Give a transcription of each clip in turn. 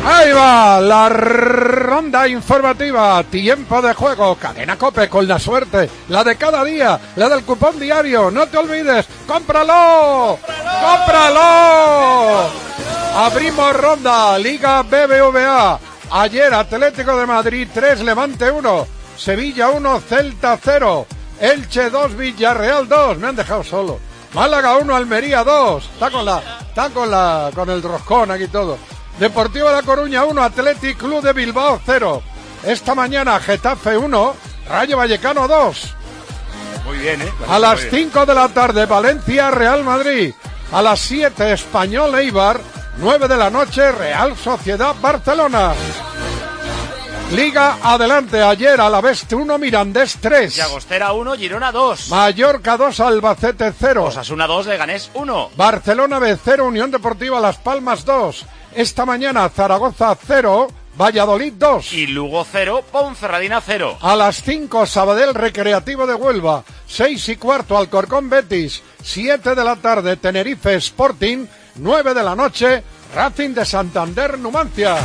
Ahí va la ronda informativa, tiempo de juego, Cadena COPE con la suerte, la de cada día, la del cupón diario, no te olvides, ¡cómpralo! ¡Cómpralo! Abrimos ronda, Liga BBVA, ayer Atlético de Madrid 3, Levante 1, Sevilla 1, Celta 0, Elche 2, Villarreal 2, me han dejado solo, Málaga 1, Almería 2, está con el roscón aquí todo. Deportivo de La Coruña 1, Athletic Club de Bilbao 0. Esta mañana Getafe 1, Rayo Vallecano 2. Muy bien, A las 5 de la tarde Valencia Real Madrid. A las 7 Español Eibar. 9 de la noche Real Sociedad Barcelona. Liga adelante, ayer Alavés 1, Mirandés 3. Llagostera 1, Girona 2. Mallorca 2, Albacete 0. Osasuna 2, Leganés 1. Barcelona B 0, Unión Deportiva Las Palmas 2. Esta mañana Zaragoza 0, Valladolid 2. Y Lugo 0, Ponferradina 0. A las 5 Sabadell Recreativo de Huelva. 6:15 Alcorcón Betis. 7 de la tarde Tenerife Sporting. 9 de la noche Racing de Santander Numancia.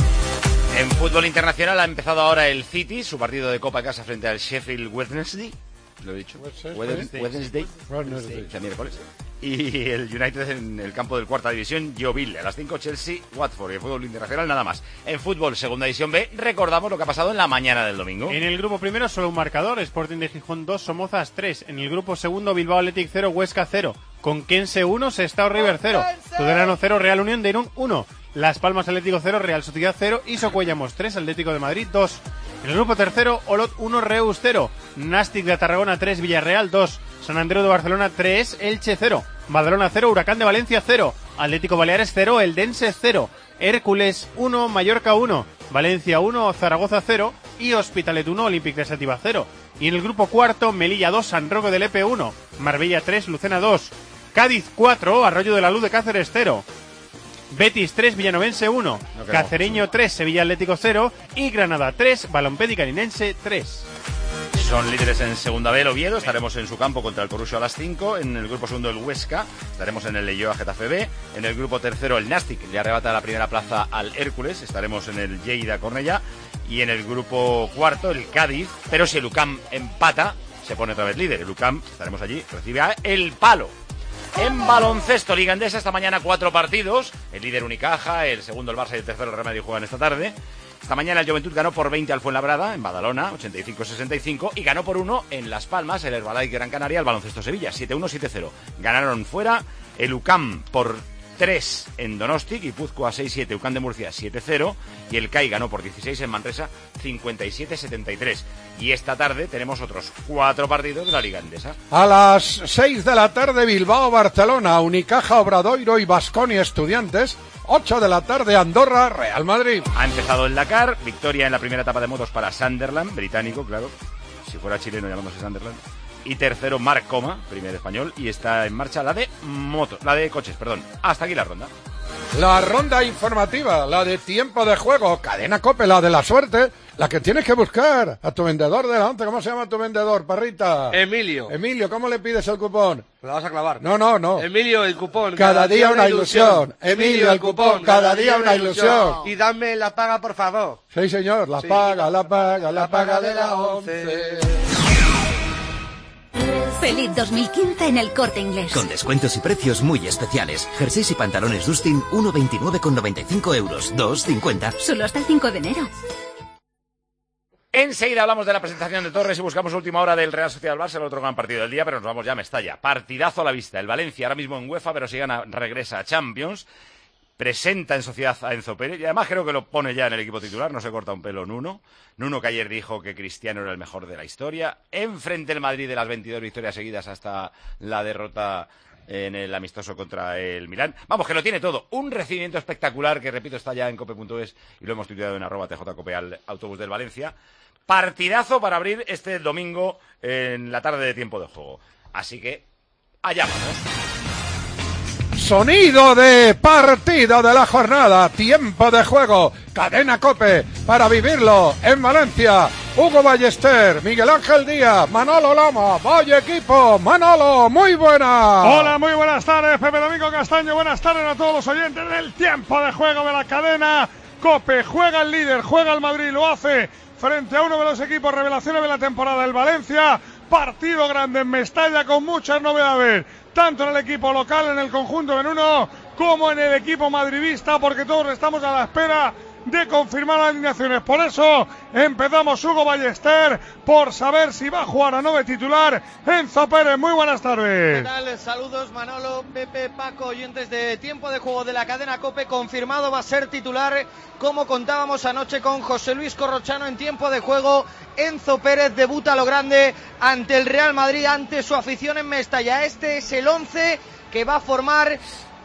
En fútbol internacional ha empezado ahora el City, su partido de Copa Casa frente al Sheffield Wednesday. ¿Lo he dicho? Wednesday. Miércoles. Y el United en el campo del cuarta división, Yeovil. A las 5 Chelsea, Watford. Y en fútbol internacional nada más. En fútbol, segunda división B, recordamos lo que ha pasado en la mañana del domingo. En el grupo primero solo un marcador, Sporting de Gijón 2, Somozas 3. En el grupo segundo, Bilbao Athletic 0, Huesca 0. Conquense 1, Sestao River 0. Tudelano 0, Real Unión de Irún 1. Las Palmas Atlético 0, Real Sociedad 0 y Socuellamos 3, Atlético de Madrid 2. En el grupo tercero, Olot 1, Reus 0. Nastic de Tarragona 3, Villarreal 2. San Andreu de Barcelona 3, Elche 0. Badalona 0, Huracán de Valencia 0. Atlético Baleares 0, Eldense 0. Hércules 1, Mallorca 1. Valencia 1, Zaragoza 0. Y Hospitalet 1, Olympic de Xàtiva 0. Y en el grupo cuarto, Melilla 2, San Roque del Epe 1. Marbella 3, Lucena 2. Cádiz 4, Arroyo de la Luz de Cáceres 0. Betis 3, Villanovense 1, Cacereño 3, Sevilla Atlético 0 y Granada 3, Balompé Caninense 3. Son líderes en segunda B el Oviedo, estaremos en su campo contra el Corusio a las 5, en el grupo segundo el Huesca, estaremos en el Leioa Getafe B, en el grupo tercero el Nastic le arrebata la primera plaza al Hércules, estaremos en el Lleida Cornellá y en el grupo cuarto el Cádiz, pero si el UCAM empata se pone otra vez líder, el UCAM, estaremos allí, recibe a El Palo. En baloncesto, Liga Endesa, esta mañana 4 partidos. El líder Unicaja, el segundo el Barça y el tercero el Real Madrid juegan esta tarde. Esta mañana el Juventud ganó por 20 al Fuenlabrada, en Badalona, 85-65. Y ganó por 1 en Las Palmas, el Herbalife Gran Canaria, el Baloncesto Sevilla, 7-1-7-0. Ganaron fuera el UCAM por 3 en Donosti, Guipúzcoa 6-7, UCAM de Murcia 7-0 y el CAI ganó por 16 en Manresa 57-73. Y esta tarde tenemos otros 4 partidos de la Liga Endesa. A las 6 de la tarde Bilbao, Barcelona, Unicaja, Obradoiro y Baskonia Estudiantes. 8 de la tarde Andorra, Real Madrid. Ha empezado el Dakar, victoria en la primera etapa de motos para Sunderland, británico, claro, si fuera chileno llamándose Sunderland. Y tercero Marc Coma, primer español, y está en marcha la de coches. Hasta aquí la ronda. La ronda informativa, la de tiempo de juego, Cadena COPE, la de la suerte, la que tienes que buscar a tu vendedor de la once. ¿Cómo se llama tu vendedor, Parrita? Emilio. Emilio, ¿cómo le pides el cupón? ¿Me la vas a clavar? No. Emilio, el cupón. Cada día una ilusión. Emilio, el cupón. Cada día una ilusión. Y dame la paga, por favor. Sí, señor. La paga de la once. Feliz 2015 en El Corte Inglés. Con descuentos y precios muy especiales. Jerseys y pantalones Dustin, 1,29,95 euros. 2,50. Solo hasta el 5 de enero. Enseguida hablamos de la presentación de Torres y buscamos última hora del Real Sociedad Barça, el otro gran partido del día, pero nos vamos ya a Mestalla. Partidazo a la vista. El Valencia ahora mismo en UEFA, pero si gana regresa a Champions. Presenta en sociedad a Enzo Pérez y además creo que lo pone ya en el equipo titular, no se corta un pelo Nuno que ayer dijo que Cristiano era el mejor de la historia, enfrente el Madrid de las 22 victorias seguidas hasta la derrota en el amistoso contra el Milán. Vamos, que lo tiene todo, un recibimiento espectacular que repito está ya en cope.es y lo hemos tuiteado en @tjcope al autobús del Valencia. Partidazo para abrir este domingo en la tarde de tiempo de juego, así que allá vamos. Sonido de partido de la jornada, tiempo de juego, Cadena COPE, para vivirlo en Valencia. Hugo Ballester, Miguel Ángel Díaz, Manolo Lama, vaya equipo, Manolo, muy buenas. Hola, muy buenas tardes, Pepe Domingo Castaño, buenas tardes a todos los oyentes del tiempo de juego de la cadena. COPE. Juega el líder, juega el Madrid, lo hace frente a uno de los equipos revelaciones de la temporada, el Valencia. Partido grande en Mestalla con muchas novedades, tanto en el equipo local, en el conjunto venuno, como en el equipo madridista, porque todos estamos a la espera de confirmar las alineaciones. Por eso empezamos, Hugo Ballester, por saber si va a jugar a 9 titular Enzo Pérez. Muy buenas tardes. ¿Qué tal? Saludos, Manolo, Pepe, Paco, oyentes de Tiempo de Juego de la cadena COPE. Confirmado, va a ser titular, como contábamos anoche con José Luis Corrochano en Tiempo de Juego. Enzo Pérez debuta a lo grande ante el Real Madrid, ante su afición en Mestalla. Este es el 11 que va a formar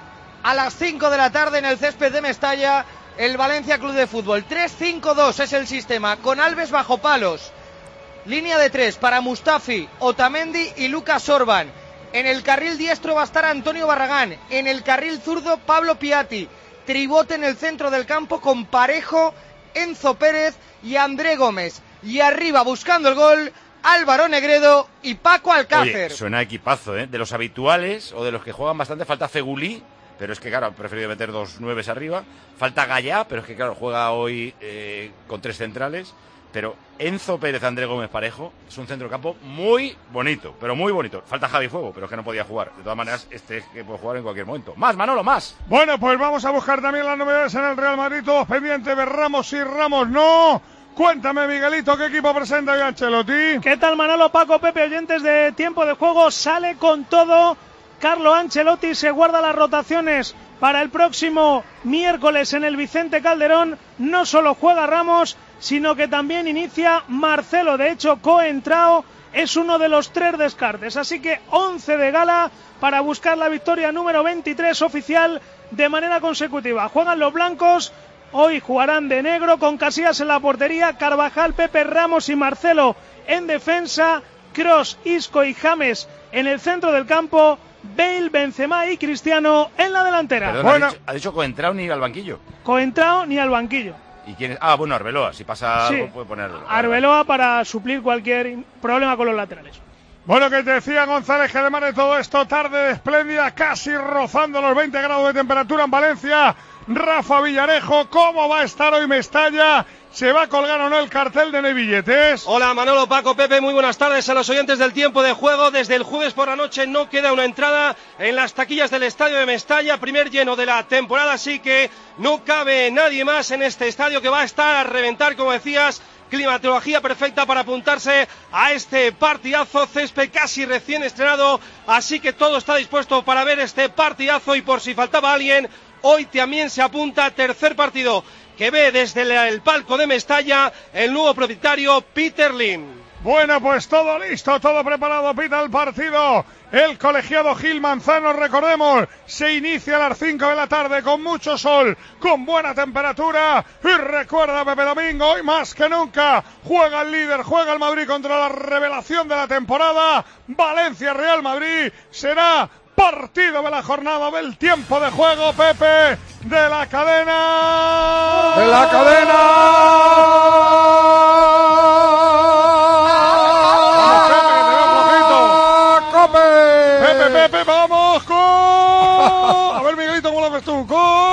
a las 5 de la tarde en el césped de Mestalla el Valencia Club de Fútbol. 3-5-2 es el sistema, con Alves bajo palos. Línea de 3 para Mustafi, Otamendi y Lucas Orban. En el carril diestro va a estar Antonio Barragán. En el carril zurdo, Pablo Piatti. Tribote en el centro del campo con Parejo, Enzo Pérez y André Gómez. Y arriba, buscando el gol, Álvaro Negredo y Paco Alcácer. Oye, suena equipazo, ¿eh? De los habituales o de los que juegan bastante, falta Fegulí, pero es que claro, han preferido meter 2 9 arriba. Falta Gallá, pero es que claro, juega hoy con 3 centrales. Pero Enzo Pérez, André Gómez, Parejo, es un centrocampo muy bonito, pero muy bonito. Falta Javi Fuego, pero es que no podía jugar. De todas maneras, este que puede jugar en cualquier momento. Más, Manolo, más. Bueno, pues vamos a buscar también las novedades en el Real Madrid. Todos pendientes de Ramos y Ramos no. Cuéntame, Miguelito, ¿qué equipo presenta hoy Ancelotti? ¿Qué tal, Manolo, Paco, Pepe, oyentes de Tiempo de Juego? Sale con todo Carlo Ancelotti, se guarda las rotaciones para el próximo miércoles en el Vicente Calderón. No solo juega Ramos, sino que también inicia Marcelo. De hecho, Coentrao es uno de los 3 descartes. Así que 11 de gala para buscar la victoria número 23 oficial de manera consecutiva. Juegan los blancos. Hoy jugarán de negro con Casillas en la portería, Carvajal, Pepe, Ramos y Marcelo en defensa, Kroos, Isco y James en el centro del campo, Bale, Benzema y Cristiano en la delantera. Perdón, bueno, ¿ha dicho Coentrao ni al banquillo? Coentrao ni al banquillo. ¿Y quién es? Ah, bueno, Arbeloa, si pasa Sí, algo puede ponerlo. Arbeloa para suplir cualquier problema con los laterales. Bueno, que te decía González que además de todo esto, tarde espléndida, casi rozando los 20 grados de temperatura en Valencia. Rafa Villarejo, ¿cómo va a estar hoy Mestalla? ¿Se va a colgar o no el cartel de No hay billetes? Hola Manolo, Paco, Pepe, muy buenas tardes a los oyentes del Tiempo de Juego. Desde el jueves por la noche no queda una entrada en las taquillas del estadio de Mestalla, primer lleno de la temporada, así que no cabe nadie más en este estadio, que va a estar a reventar, como decías. Climatología perfecta para apuntarse a este partidazo, césped casi recién estrenado, así que todo está dispuesto para ver este partidazo. Y por si faltaba alguien, hoy también se apunta tercer partido que ve desde el palco de Mestalla el nuevo propietario Peter Lim. Bueno, pues todo listo, todo preparado, pita el partido. El colegiado Gil Manzano, recordemos, se inicia a las 5 de la tarde con mucho sol, con buena temperatura. Y recuerda, Pepe Domingo, hoy más que nunca juega el líder, juega el Madrid contra la revelación de la temporada. Valencia-Real Madrid será partido de la jornada del Tiempo de Juego, Pepe, de la cadena. ¡De la cadena! Pepe, vamos con... A ver, Miguelito, ¿cómo lo ves tú? Con... A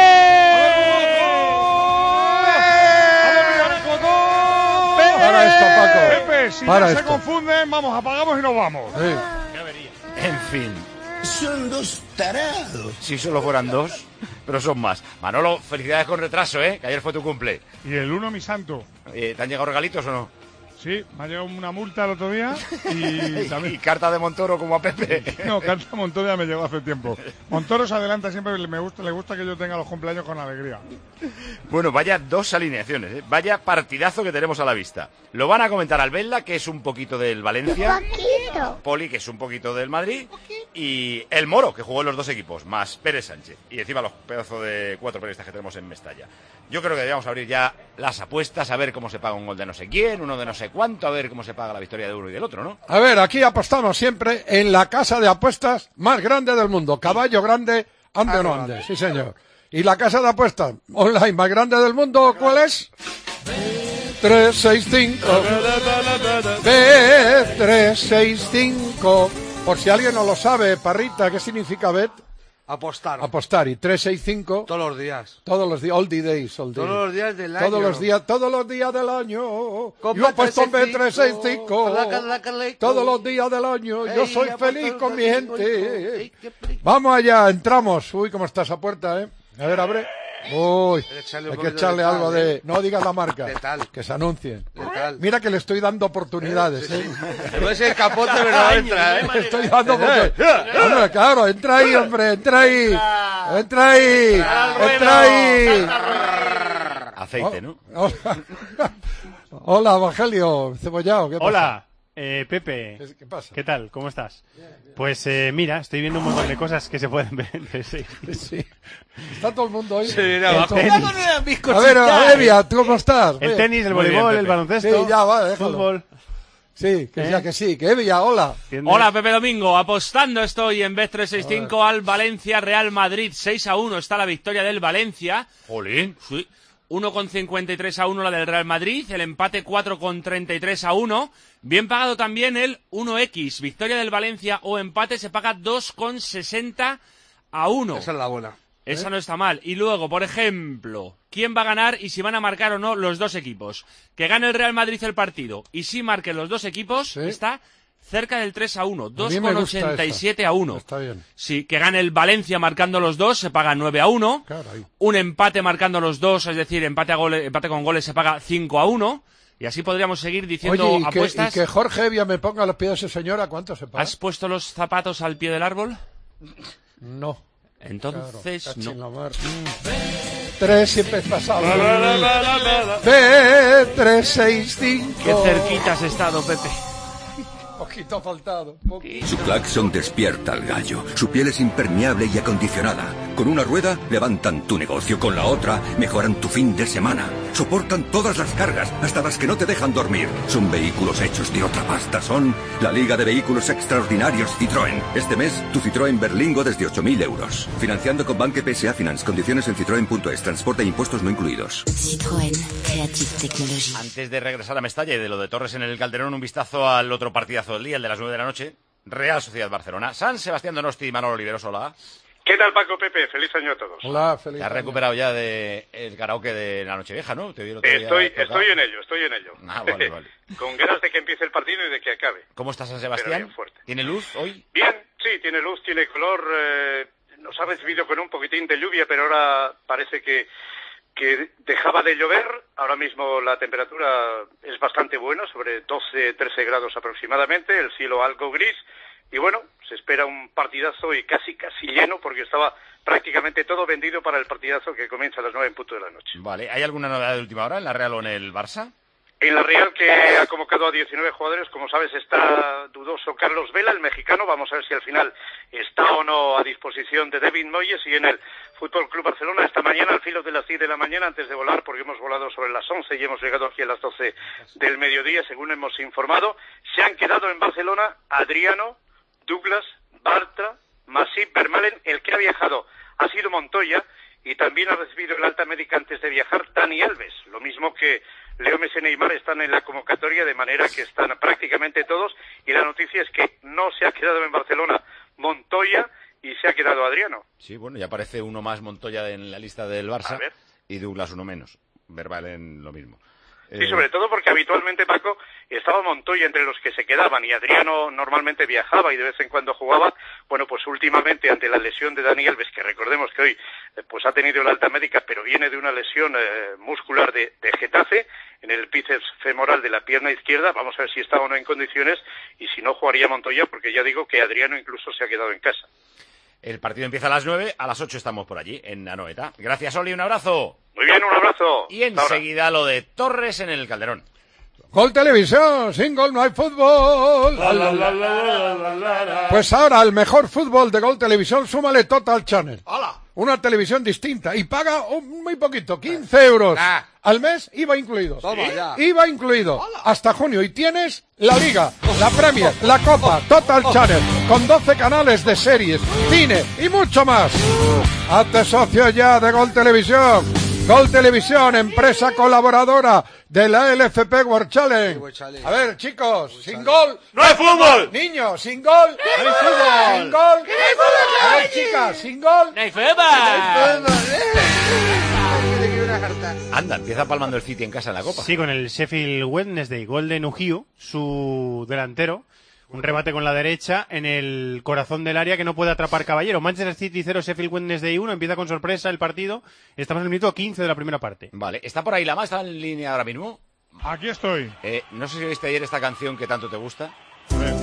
ver, Villarejo, con... Para esto, Paco. Pepe, si para ya esto se confunden, vamos, apagamos y nos vamos. Sí. En fin. Son 2 tarados. Si solo fueran 2, pero son más. Manolo, felicidades con retraso, que ayer fue tu cumple. Y el 1, mi santo. ¿Te han llegado regalitos o no? Sí, me ha llegado una multa el otro día y también... ¿Y carta de Montoro como a Pepe? No, carta de Montoro ya me llegó hace tiempo. Montoro se adelanta siempre, le gusta que yo tenga los cumpleaños con alegría. Bueno, vaya 2 alineaciones, vaya partidazo que tenemos a la vista. Lo van a comentar Albella, que es un poquito del Valencia. Poli, que es un poquito del Madrid. Y el Moro, que jugó en los 2 equipos, más Pérez Sánchez. Y encima los pedazos de 4 periodistas que tenemos en Mestalla. Yo creo que deberíamos abrir ya las apuestas, a ver cómo se paga un gol de no sé quién, uno de no sé cuánto, a ver cómo se paga la victoria de uno y del otro, ¿no? A ver, aquí apostamos siempre en la casa de apuestas más grande del mundo. Caballo grande, ande o no ande, sí señor. Y la casa de apuestas online más grande del mundo, ¿cuál es? Bet365. Bet365. Por si alguien no lo sabe, Parrita, ¿qué significa bet? Apostar. Y 365. Todos los días. All the days. Todos los días del año. Todos los días del año. Yo apuesto en Bet365. Todos los días del año. Yo soy feliz con mi gente. Vamos allá, entramos. Uy, cómo está esa puerta, ¿eh? A ver, abre. Uy, hay que echarle algo de... No digas la marca, que se anuncien. Mira que le estoy dando oportunidades, ¿eh? No es el capote, pero no entra, ¿eh? Le estoy dando oportunidades. Hombre, claro, entra ahí, hombre, entra ahí. Aceite, ¿no? Hola, Evangelio Cebollao, ¿qué pasa? Hola, Pepe. ¿Qué pasa? ¿Qué tal? ¿Cómo estás? Pues mira, estoy viendo un montón de cosas que se pueden ver en sí. Está todo el mundo ahí. Sí, abajo. A ver, Evia, ¿tú cómo estás? El tenis, el voleibol, el baloncesto. Sí, ya, va, déjalo. Fútbol. Sí, que Evia, hola. Hola, Pepe Domingo. Apostando estoy en Bet365 al Valencia Real Madrid. 6-1 está la victoria del Valencia. Jolín. Sí. 1,53-1 la del Real Madrid, el empate 4,33-1. Bien pagado también el 1X, victoria del Valencia o empate se paga 2,60-1. Esa es la buena. Esa no está mal. Y luego, por ejemplo, ¿quién va a ganar y si van a marcar o no los dos equipos? Que gane el Real Madrid el partido y si marquen los dos equipos, está cerca del 3-1, 2,87-1. Está bien. Sí, que gane el Valencia marcando los dos, se paga 9-1. Caray. Un empate marcando los dos, es decir, empate con goles se paga 5-1. Y así podríamos seguir diciendo Oye, apuestas. Y que Jorge Evia me ponga a los pies de esa señora, ¿cuánto se paga? ¿Has puesto los zapatos al pie del árbol? No. Entonces, no. 3 siempre es pasado. B365. Qué cerquita has estado, Pepe. Poquito faltado. Su claxon despierta al gallo. Su piel es impermeable y acondicionada. Con una rueda levantan tu negocio, con la otra mejoran tu fin de semana. Soportan todas las cargas, hasta las que no te dejan dormir. Son vehículos hechos de otra pasta. Son la Liga de Vehículos Extraordinarios Citroën. Este mes, tu Citroën Berlingo desde 8.000 euros. Financiando con Banque PSA Finance. Condiciones en citroen.es. Transporte e impuestos no incluidos. Citroën. Creative Technology. Antes de regresar a Mestalla y de lo de Torres en el Calderón, un vistazo al otro partidazo del día, el de las 9 de la noche. Real Sociedad Barcelona. San Sebastián Donosti y Manolo Oliveros, hola. ¿Qué tal, Paco, Pepe? Feliz año a todos. Hola, feliz Te has año. recuperado ya de el karaoke de la Nochevieja, ¿no? Estoy en ello. Ah, vale. Con ganas de que empiece el partido y de que acabe. ¿Cómo está San Sebastián? ¿Tiene luz hoy? Bien, sí, tiene luz, tiene color. Nos ha recibido con un poquitín de lluvia, pero ahora parece que dejaba de llover. Ahora mismo la temperatura es bastante buena, sobre 12-13 grados aproximadamente, el cielo algo gris. Y bueno, se espera un partidazo y casi lleno, porque estaba prácticamente todo vendido para el partidazo que comienza a las 9 en punto de la noche. Vale, ¿hay alguna novedad de última hora en la Real o en el Barça? En la Real, que ha convocado a 19 jugadores, como sabes, está dudoso Carlos Vela, el mexicano. Vamos a ver si al final está o no a disposición de David Moyes. Y en el Fútbol Club Barcelona, esta mañana, al filo de las 10 de la mañana, antes de volar, porque hemos volado sobre las 11 y hemos llegado aquí a las 12 del mediodía, según hemos informado, se han quedado en Barcelona Adriano, Douglas, Bartra, Masip, Vermaelen. El que ha viajado ha sido Montoya y también ha recibido el alta médica antes de viajar Dani Alves. Lo mismo que Leo Messi y Neymar están en la convocatoria, de manera que están prácticamente todos. Y la noticia es que no se ha quedado en Barcelona Montoya y se ha quedado Adriano. Sí, bueno, ya aparece uno más Montoya en la lista del Barça y Douglas uno menos. Vermaelen lo mismo. Sí, sobre todo porque habitualmente, Paco, estaba Montoya entre los que se quedaban y Adriano normalmente viajaba y de vez en cuando jugaba. Bueno, pues últimamente, ante la lesión de Dani Alves, que recordemos que hoy pues ha tenido la alta médica, pero viene de una lesión muscular de Getafe en el bíceps femoral de la pierna izquierda. Vamos a ver si está o no en condiciones y si no jugaría Montoya, porque ya digo que Adriano incluso se ha quedado en casa. El partido empieza a las 9, a las 8 estamos por allí, en Anoeta. Gracias, Oli, un abrazo. Muy bien, un abrazo. Y enseguida lo de Torres en el Calderón. Gol Televisión, sin gol no hay fútbol. Pues ahora el mejor fútbol de Gol Televisión, súmale Total Channel. Una televisión distinta y paga muy poquito, 15 euros al mes, IVA incluido. IVA incluido hasta junio y tienes la Liga, la Premier, la Copa, Total Channel con 12 canales de series, cine y mucho más. Hazte socio ya de Gol Televisión. Gol Televisión, empresa colaboradora de la LFP World Challenge. A ver, chicos, sin gol ¡no hay fútbol! Niños, sin gol no hay fútbol. Sin gol no hay fútbol. A ver, chicas, sin gol ¡no hay fútbol! Anda, empieza palmando el City en casa en la Copa. Sí, con el Sheffield Wednesday, gol de Nuhiu, su delantero. Un remate con la derecha en el corazón del área que no puede atrapar Caballero. Manchester City 0, Sheffield Wednesday 1. Empieza con sorpresa el partido. Estamos en el minuto 15 de la primera parte. Vale, ¿está por ahí Lama? ¿Está en línea ahora mismo? Aquí estoy. No sé si viste ayer esta canción que tanto te gusta. A ver.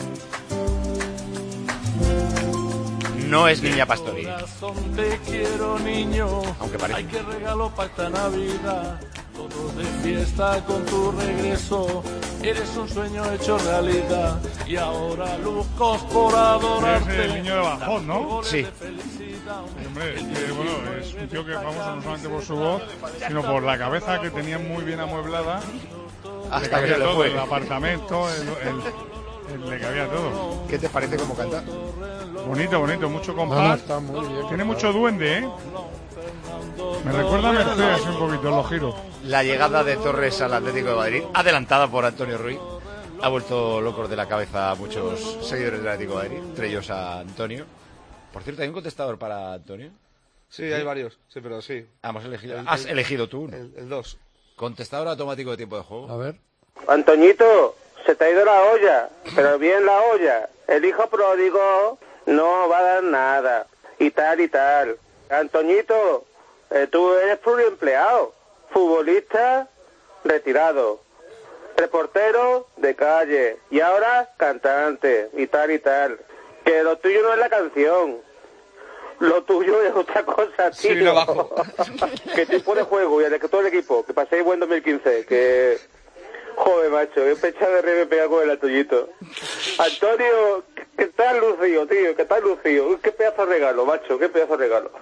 No es Niña Pastori. Te quiero, niño. Aunque parece. Hay que regalo para esta Navidad. Todos de fiesta con tu regreso. Eres un sueño hecho realidad. Y ahora luzcos por adorarte. Es el niño de Bajón, ¿no? Sí. Hombre, bueno, es un tío que es famoso no solamente por su voz, sino por la cabeza que tenía muy bien amueblada. Hasta que se le fue. El apartamento, le cabía todo. ¿Qué te parece cómo canta? Bonito, mucho compás. Está muy bien. Tiene mucho duende, ¿eh? Me recuerda a Mercedes un poquito, los giros. La llegada de Torres al Atlético de Madrid, adelantada por Antonio Ruiz, ha vuelto locos de la cabeza a muchos seguidores del Atlético de Madrid, entre ellos a Antonio. Por cierto, ¿hay un contestador para Antonio? Sí, hay varios. Sí, pero sí. Has elegido tú uno. El 2. Contestador automático de tiempo de juego. A ver. Antoñito, se te ha ido la olla, pero bien la olla. El hijo pródigo no va a dar nada. Y tal. Antoñito, tú eres pluriempleado. Futbolista retirado. Reportero de calle. Y ahora cantante. Y tal. Que lo tuyo no es la canción. Lo tuyo es otra cosa, tío. Sí, lo bajo. Que tipo de juego y el de que todo el equipo. Que paséis buen 2015. Que... Joder, macho, qué pecha de rey me pega con el atollito. Antonio, que estás lucido, tío, que estás lucido. Qué pedazo de regalo, macho, qué pedazo de regalo.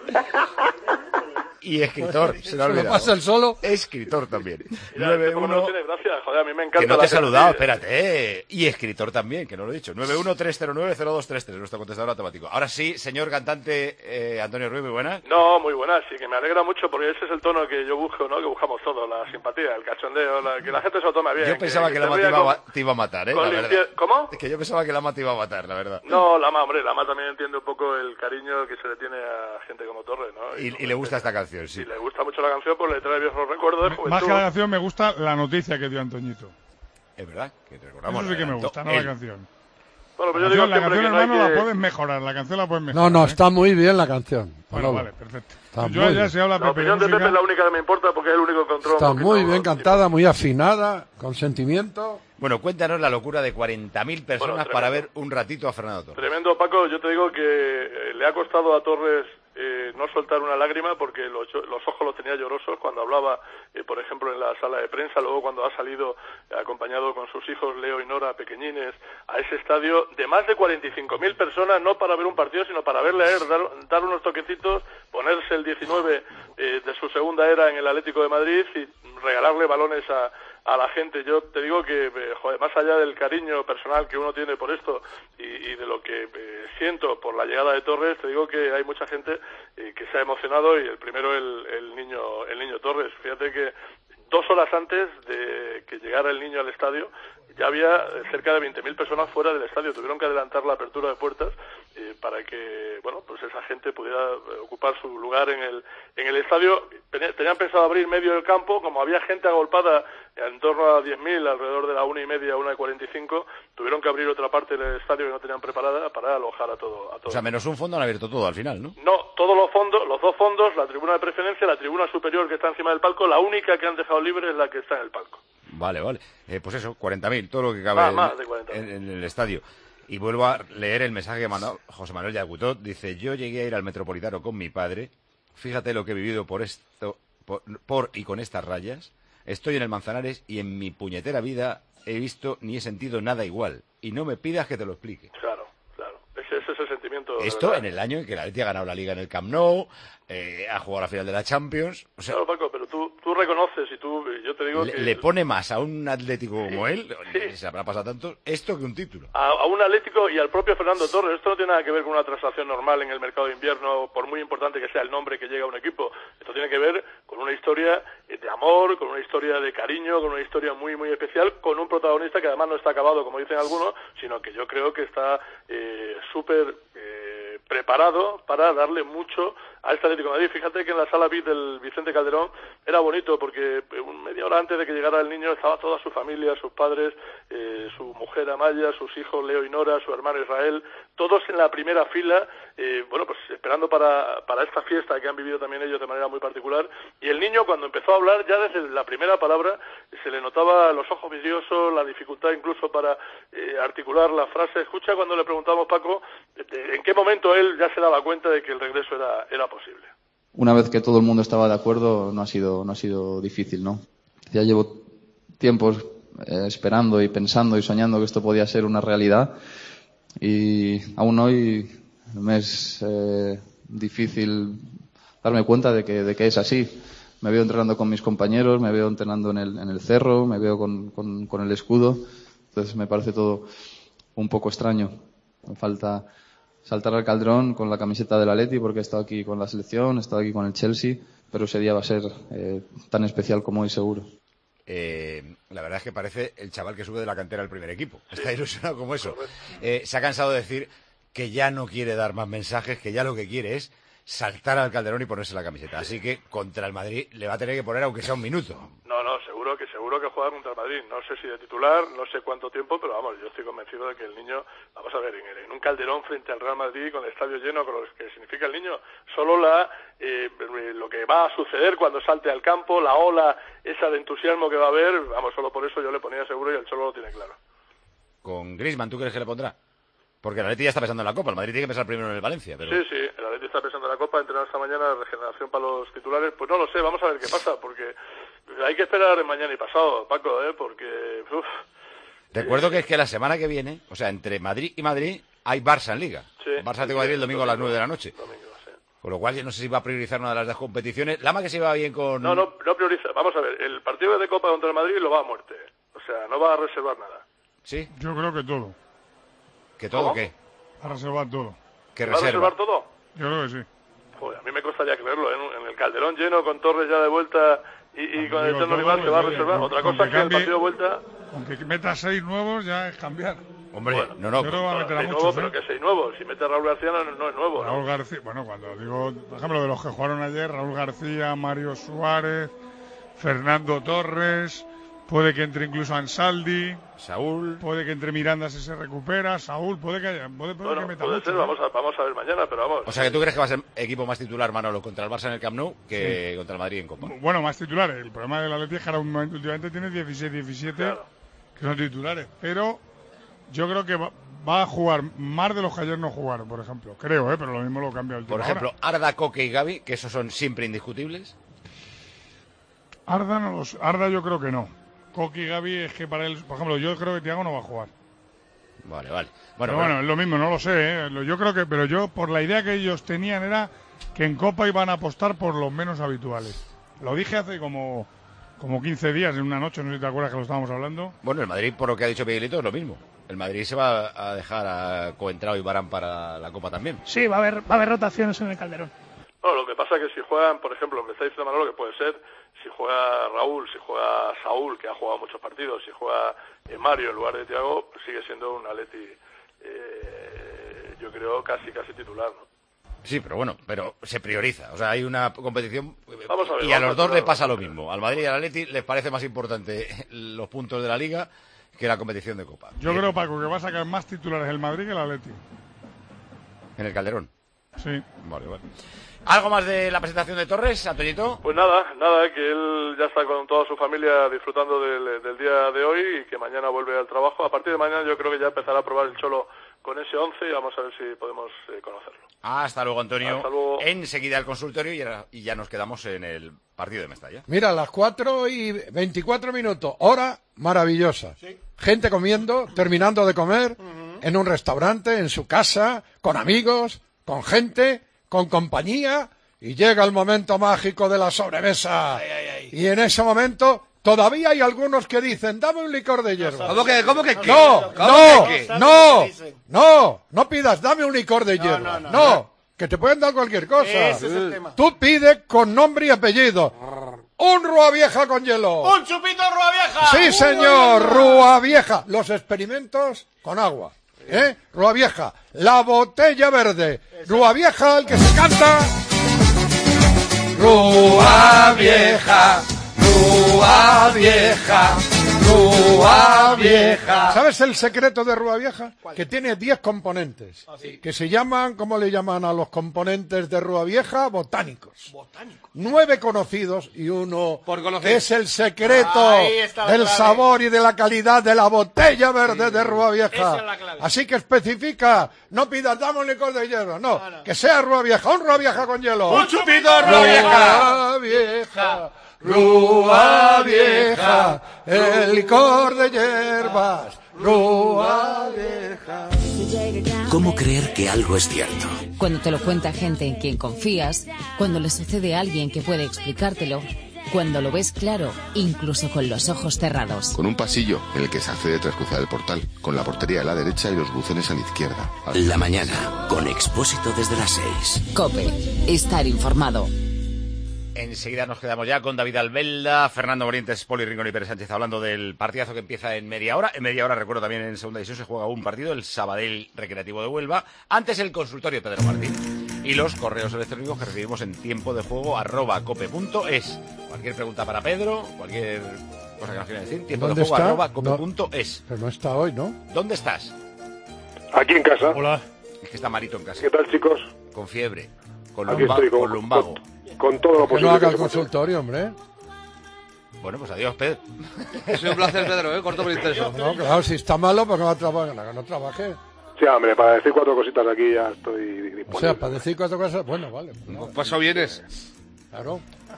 Y escritor, se lo ha ¿Se lo olvidado. pasa el solo? Escritor también. Mira, por lo menos tienes gracia, joder, a mí me encanta. Que no te la he saludado, gente. espérate. Y escritor también, que no lo he dicho. 913090233, nuestro contestador automático. Ahora sí, señor cantante Antonio Ruiz, muy buenas. No, muy buena, sí, que me alegra mucho porque ese es el tono que yo busco, ¿no? Que buscamos todos, la simpatía, el cachondeo, que la gente se lo tome bien. Yo pensaba que Lama te iba a matar, la verdad. ¿Cómo? Es que yo pensaba que Lama te iba a matar, la verdad. No, Lama también entiende un poco el cariño que se le tiene a gente como Torres, ¿no? Y le gusta esta canción, sí. Y le gusta mucho la canción, pues le trae viejos recuerdos de juventud. Más que la canción, me gusta la noticia que dio Antoñito. Es verdad, que te recordamos. Eso sí que me gusta, no la canción. Bueno, pero yo digo la siempre canción, que no hay hermano, que... la puedes mejorar. La canción la puedes mejorar. No, está muy bien la canción. Bueno, Manolo. vale, perfecto. Está Yo muy ya bien. se habla La Pepe opinión de música. Pepe es la única que me importa porque es el único que controla. Está un muy poquito bien los cantada, muy afinada, con sentimiento. Bueno, cuéntanos la locura de 40.000 personas Bueno, para ver un ratito a Fernando Torres. Tremendo, Paco. Yo te digo que le ha costado a Torres no soltar una lágrima porque los ojos los tenía llorosos cuando hablaba, por ejemplo, en la sala de prensa, luego cuando ha salido acompañado con sus hijos Leo y Nora, pequeñines, a ese estadio de más de 45.000 personas, no para ver un partido, sino para verle a él, dar unos toquecitos, ponerse el 19 de su segunda era en el Atlético de Madrid y regalarle balones a la gente. Yo te digo que, joder, más allá del cariño personal que uno tiene por esto y de lo que siento por la llegada de Torres, te digo que hay mucha gente que se ha emocionado y el primero el niño Torres. Fíjate que 2 horas antes de que llegara el niño al estadio ya había cerca de 20.000 personas fuera del estadio. Tuvieron que adelantar la apertura de puertas para que, bueno, pues esa gente pudiera ocupar su lugar en el estadio. Tenían pensado abrir medio del campo, como había gente agolpada en torno a 10.000, alrededor de la 1:30, 1:45, tuvieron que abrir otra parte del estadio que no tenían preparada para alojar a todo. O sea, menos un fondo han abierto todo al final, ¿no? No, todos los fondos, los 2 fondos, la tribuna de preferencia, la tribuna superior que está encima del palco, la única que han dejado libre es la que está en el palco. Vale. Pues eso, 40.000, todo lo que cabe Más de 40.000. en el estadio. Y vuelvo a leer el mensaje que mandó José Manuel Yagutot. Dice, yo llegué a ir al Metropolitano con mi padre. Fíjate lo que he vivido por y con estas rayas. Estoy en el Manzanares y en mi puñetera vida he visto ni he sentido nada igual. Y no me pidas que te lo explique. Claro. Ese es el sentimiento. Esto en el año en que la Atleti ha ganado la Liga en el Camp Nou, ha jugado la final de la Champions. O sea, claro, Paco, pero tú reconoces y yo te digo que... Le pone más a un Atlético como él, se habrá pasado tanto, esto que un título. A un Atlético y al propio Fernando Torres. Esto no tiene nada que ver con una transacción normal en el mercado de invierno, por muy importante que sea el nombre que llega a un equipo. Esto tiene que ver con una historia de amor, con una historia de cariño, con una historia muy muy especial, con un protagonista que además no está acabado, como dicen algunos, sino que yo creo que está súper preparado para darle mucho a este Atlético de Madrid. Fíjate que en la sala VIP del Vicente Calderón era bonito porque media hora antes de que llegara el niño estaba toda su familia, sus padres, su mujer Amaya, sus hijos Leo y Nora, su hermano Israel, todos en la primera fila, bueno, pues esperando para esta fiesta que han vivido también ellos de manera muy particular. Y el niño, cuando empezó a hablar, ya desde la primera palabra se le notaba los ojos vidriosos, la dificultad incluso para articular la frase. Escucha cuando le preguntamos, Paco, en qué momento él ya se daba cuenta de que el regreso era posible. Una vez que todo el mundo estaba de acuerdo, no ha sido difícil, ¿no? Ya llevo tiempos esperando y pensando y soñando que esto podía ser una realidad, y aún hoy me es difícil darme cuenta de que es así. Me veo entrenando con mis compañeros, me veo entrenando en el cerro, me veo con el escudo, entonces me parece todo un poco extraño. Me falta saltar al Calderón con la camiseta del Atleti porque he estado aquí con la selección, he estado aquí con el Chelsea, pero ese día va a ser tan especial como hoy seguro. La verdad es que parece el chaval que sube de la cantera al primer equipo. Está ilusionado como eso. Se ha cansado de decir que ya no quiere dar más mensajes, que ya lo que quiere es saltar al Calderón y ponerse la camiseta. Así que contra el Madrid le va a tener que poner aunque sea un minuto. No, seguro que juega contra el Madrid. No sé si de titular, no sé cuánto tiempo, pero vamos, yo estoy convencido de que el niño, vamos a ver, en un Calderón frente al Real Madrid, con el estadio lleno, con lo que significa el niño, solo lo que va a suceder cuando salte al campo, la ola esa de entusiasmo que va a haber, vamos, solo por eso yo le ponía seguro y el Cholo lo tiene claro. Con Griezmann, ¿tú crees que le pondrá? Porque el Atleti ya está pensando en la Copa, el Madrid tiene que pensar primero en el Valencia. Pero... Sí, el Atleti está pensando en la Copa, entrenar esta mañana, regeneración para los titulares, pues no lo sé, vamos a ver qué pasa, porque hay que esperar mañana y pasado, Paco, porque... Recuerdo que es que la semana que viene, o sea, entre Madrid y Madrid, hay Barça en Liga. Sí, Barça Atlético de Madrid el domingo a las 9 de la noche. Domingo, sí. Con lo cual yo no sé si va a priorizar una de las dos competiciones. Lama que se va bien con... No prioriza. Vamos a ver, el partido de Copa contra el Madrid lo va a muerte. O sea, no va a reservar nada. ¿Sí? Yo creo que todo. ¿Que todo? ¿Cómo? ¿Qué? A reservar todo. ¿Qué reserva? ¿Va a reservar todo? Yo creo que sí. Joder, a mí me costaría creerlo, en el Calderón lleno, con Torres ya de vuelta y con el eterno rival que va a reservar. Otra cosa es que el partido de vuelta... Aunque meta 6 nuevos ya es cambiar. Hombre, bueno, no. Yo creo que va a meter a muchos, pero que 6 nuevos. Si mete a Raúl García no es nuevo. Raúl García, bueno, cuando digo, por ejemplo, de los que jugaron ayer, Raúl García, Mario Suárez, Fernando Torres... Puede que entre incluso Ansaldi, Saúl, puede que entre Miranda si se recupera, Saúl, puede que meta puede mucho, ser, vamos a ver mañana, pero vamos. O sea, que tú crees que va a ser equipo más titular, Manolo, contra el Barça en el Camp Nou que contra el Madrid en Copa. Bueno, más titulares. El problema del Atleti es que ahora últimamente tiene 16-17 claro, que son titulares, pero yo creo que va a jugar más de los que ayer no jugaron, por ejemplo. Creo, pero lo mismo lo cambia el Por ejemplo, Arda, Coque y Gavi, que esos son siempre indiscutibles. Arda yo creo que no. Coque y Gavi es que para él, por ejemplo, yo creo que Thiago no va a jugar. Vale. Bueno, es lo mismo, no lo sé, Yo creo que, pero yo, por la idea que ellos tenían era que en Copa iban a apostar por los menos habituales. Lo dije hace como 15 días, en una noche, no sé si te acuerdas que lo estábamos hablando. Bueno, el Madrid, por lo que ha dicho Miguelito, es lo mismo. El Madrid se va a dejar a Coentrao y Varane para la Copa también. Sí, va a haber rotaciones en el Calderón. No, lo que pasa es que si juegan, por ejemplo, lo que está diciendo Manolo, que puede ser, si juega Raúl, si juega Saúl, que ha jugado muchos partidos, si juega Mario en lugar de Thiago, sigue siendo un Atleti, yo creo, casi titular, ¿no? Sí, pero se prioriza. O sea, hay una competición vamos a ver, y a los dos les pasa lo mismo. Al Madrid y al Atleti les parece más importante los puntos de la Liga que la competición de Copa. Yo creo, Paco, que va a sacar más titulares el Madrid que el Atleti. ¿En el Calderón? Sí. Vale. ¿Algo más de la presentación de Torres, Antoñito? Pues nada, que él ya está con toda su familia disfrutando del día de hoy y que mañana vuelve al trabajo. A partir de mañana yo creo que ya empezará a probar el Cholo con ese 11 y vamos a ver si podemos conocerlo. Hasta luego, Antonio. Hasta luego. Enseguida el consultorio y ya nos quedamos en el partido de Mestalla. Mira, las 4:24, hora maravillosa. Sí. Gente comiendo, terminando de comer, en un restaurante, en su casa, con amigos, con gente, con compañía, y llega el momento mágico de la sobremesa. Ay. Y en ese momento todavía hay algunos que dicen, dame un licor de hierba. ¿Cómo que No pidas, dame un licor de hierba. No, que te pueden dar cualquier cosa. Ese es el tema. Tú pides con nombre y apellido. un Rúa Vieja con hielo. ¡Un chupito Rúa Vieja! Sí, señor, Rúa Vieja. Los experimentos con agua. Rúa Vieja, la botella verde. Rúa Vieja, el que se canta. Rúa Vieja, Rúa Vieja, Rúa Vieja. ¿Sabes el secreto de Rúa Vieja? Que tiene 10 componentes. Que se llaman, ¿cómo le llaman a los componentes de Rúa Vieja? Botánicos. 9 conocidos y uno que es el secreto del sabor y de la calidad de la botella verde de Rúa Vieja. Esa es la clave. Así que especifica, no pidas, dame un licor de hierro, no, que sea Rúa Vieja, un Rúa Vieja con hielo. ¡Un chupito Rúa Vieja! Rúa Vieja, Rúa Vieja, el licor de hierbas, Rúa Vieja. ¿Cómo creer que algo es cierto? Cuando te lo cuenta gente en quien confías, cuando le sucede a alguien que puede explicártelo, cuando lo ves claro, incluso con los ojos cerrados. Con un pasillo en el que se accede tras cruzar el portal, con la portería a la derecha y los buzones a la izquierda. La mañana, con Expósito desde las 6. COPE, estar informado. Enseguida nos quedamos ya con David Albelda, Fernando Morientes, Poli Rincón y Pérez Sánchez hablando del partidazo que empieza en media hora. En media hora, recuerdo también en segunda división, se juega un partido, el Sabadell Recreativo de Huelva. Antes el consultorio de Pedro Martín. Y los correos electrónicos que recibimos en tiempo de juego @cope.es. Cualquier pregunta para Pedro, cualquier cosa que nos quiera decir, tiempo de juego @cope.es. Pero no está hoy, ¿no? ¿Dónde estás? Aquí en casa. Hola. Es que está Marito en casa. ¿Qué tal, chicos? Con fiebre, con Aquí estoy, con lumbago. Con todo lo Que posible. no haga el consultorio, hombre. Bueno, pues adiós, Pedro. Ha sido un placer, Pedro, corto pero intenso. No, claro, si está malo, pues no va a trabajar, que no trabaje. Sí, hombre, para decir 4 cositas aquí ya estoy disponible. O sea, para decir 4 cosas, bueno, vale. No, Paso vienes. Claro.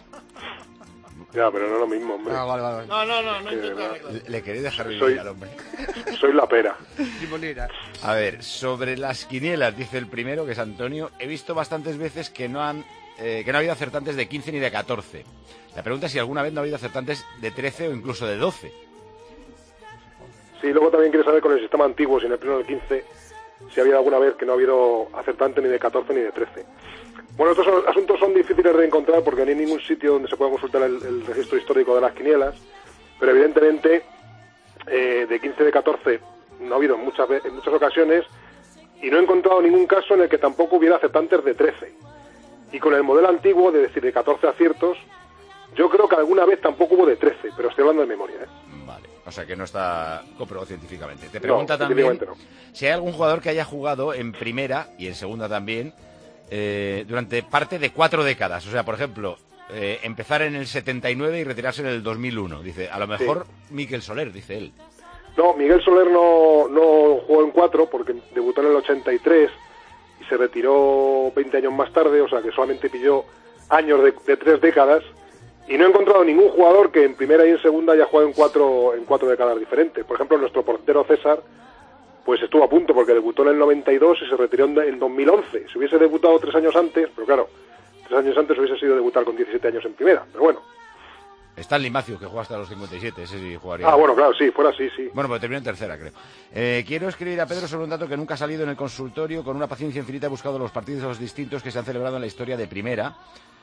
Ya, pero no es lo mismo, hombre. Ah, vale. No intento. Le queréis dejar vivir al hombre. Soy la pera. A ver, sobre las quinielas, dice el primero, que es Antonio, he visto bastantes veces que no ha habido acertantes de 15 ni de 14. La pregunta es si alguna vez no ha habido acertantes de 13 o incluso de 12. Sí, luego también quiere saber con el sistema antiguo, si en el pleno del 15, si ha habido alguna vez que no ha habido acertante ni de 14 ni de 13. Bueno, estos asuntos son difíciles de encontrar porque no hay ningún sitio donde se pueda consultar el registro histórico de las quinielas, pero evidentemente de 15 de 14 no ha habido en muchas ocasiones y no he encontrado ningún caso en el que tampoco hubiera acertantes de 13. Y con el modelo antiguo, de decir, de 14 aciertos, yo creo que alguna vez tampoco hubo de 13, pero estoy hablando de memoria, Vale, o sea que no está comprobado científicamente. Te pregunta No, también no. si hay algún jugador que haya jugado en primera y en segunda también durante parte de 4 décadas. O sea, por ejemplo, empezar en el 79 y retirarse en el 2001. Dice, a lo mejor Miquel Soler, dice él. No, Miguel Soler no jugó en 4 porque debutó en el 83 y se retiró 20 años más tarde, o sea que solamente pilló años de 3 décadas. Y no he encontrado ningún jugador que en primera y en segunda haya jugado en cuatro décadas diferentes. Por ejemplo, nuestro portero César, pues estuvo a punto porque debutó en el 92 y se retiró en 2011. Si hubiese debutado 3 años antes, pero claro, 3 años antes hubiese sido debutar con 17 años en primera. Pero bueno. Está el Limacio, que juega hasta los 57, ese sí jugaría. Ah, bueno, claro, sí, fuera así, sí. Bueno, pues terminó en tercera, creo. Quiero escribir a Pedro sobre un dato que nunca ha salido en el consultorio. Con una paciencia infinita he buscado los partidos distintos que se han celebrado en la historia de primera.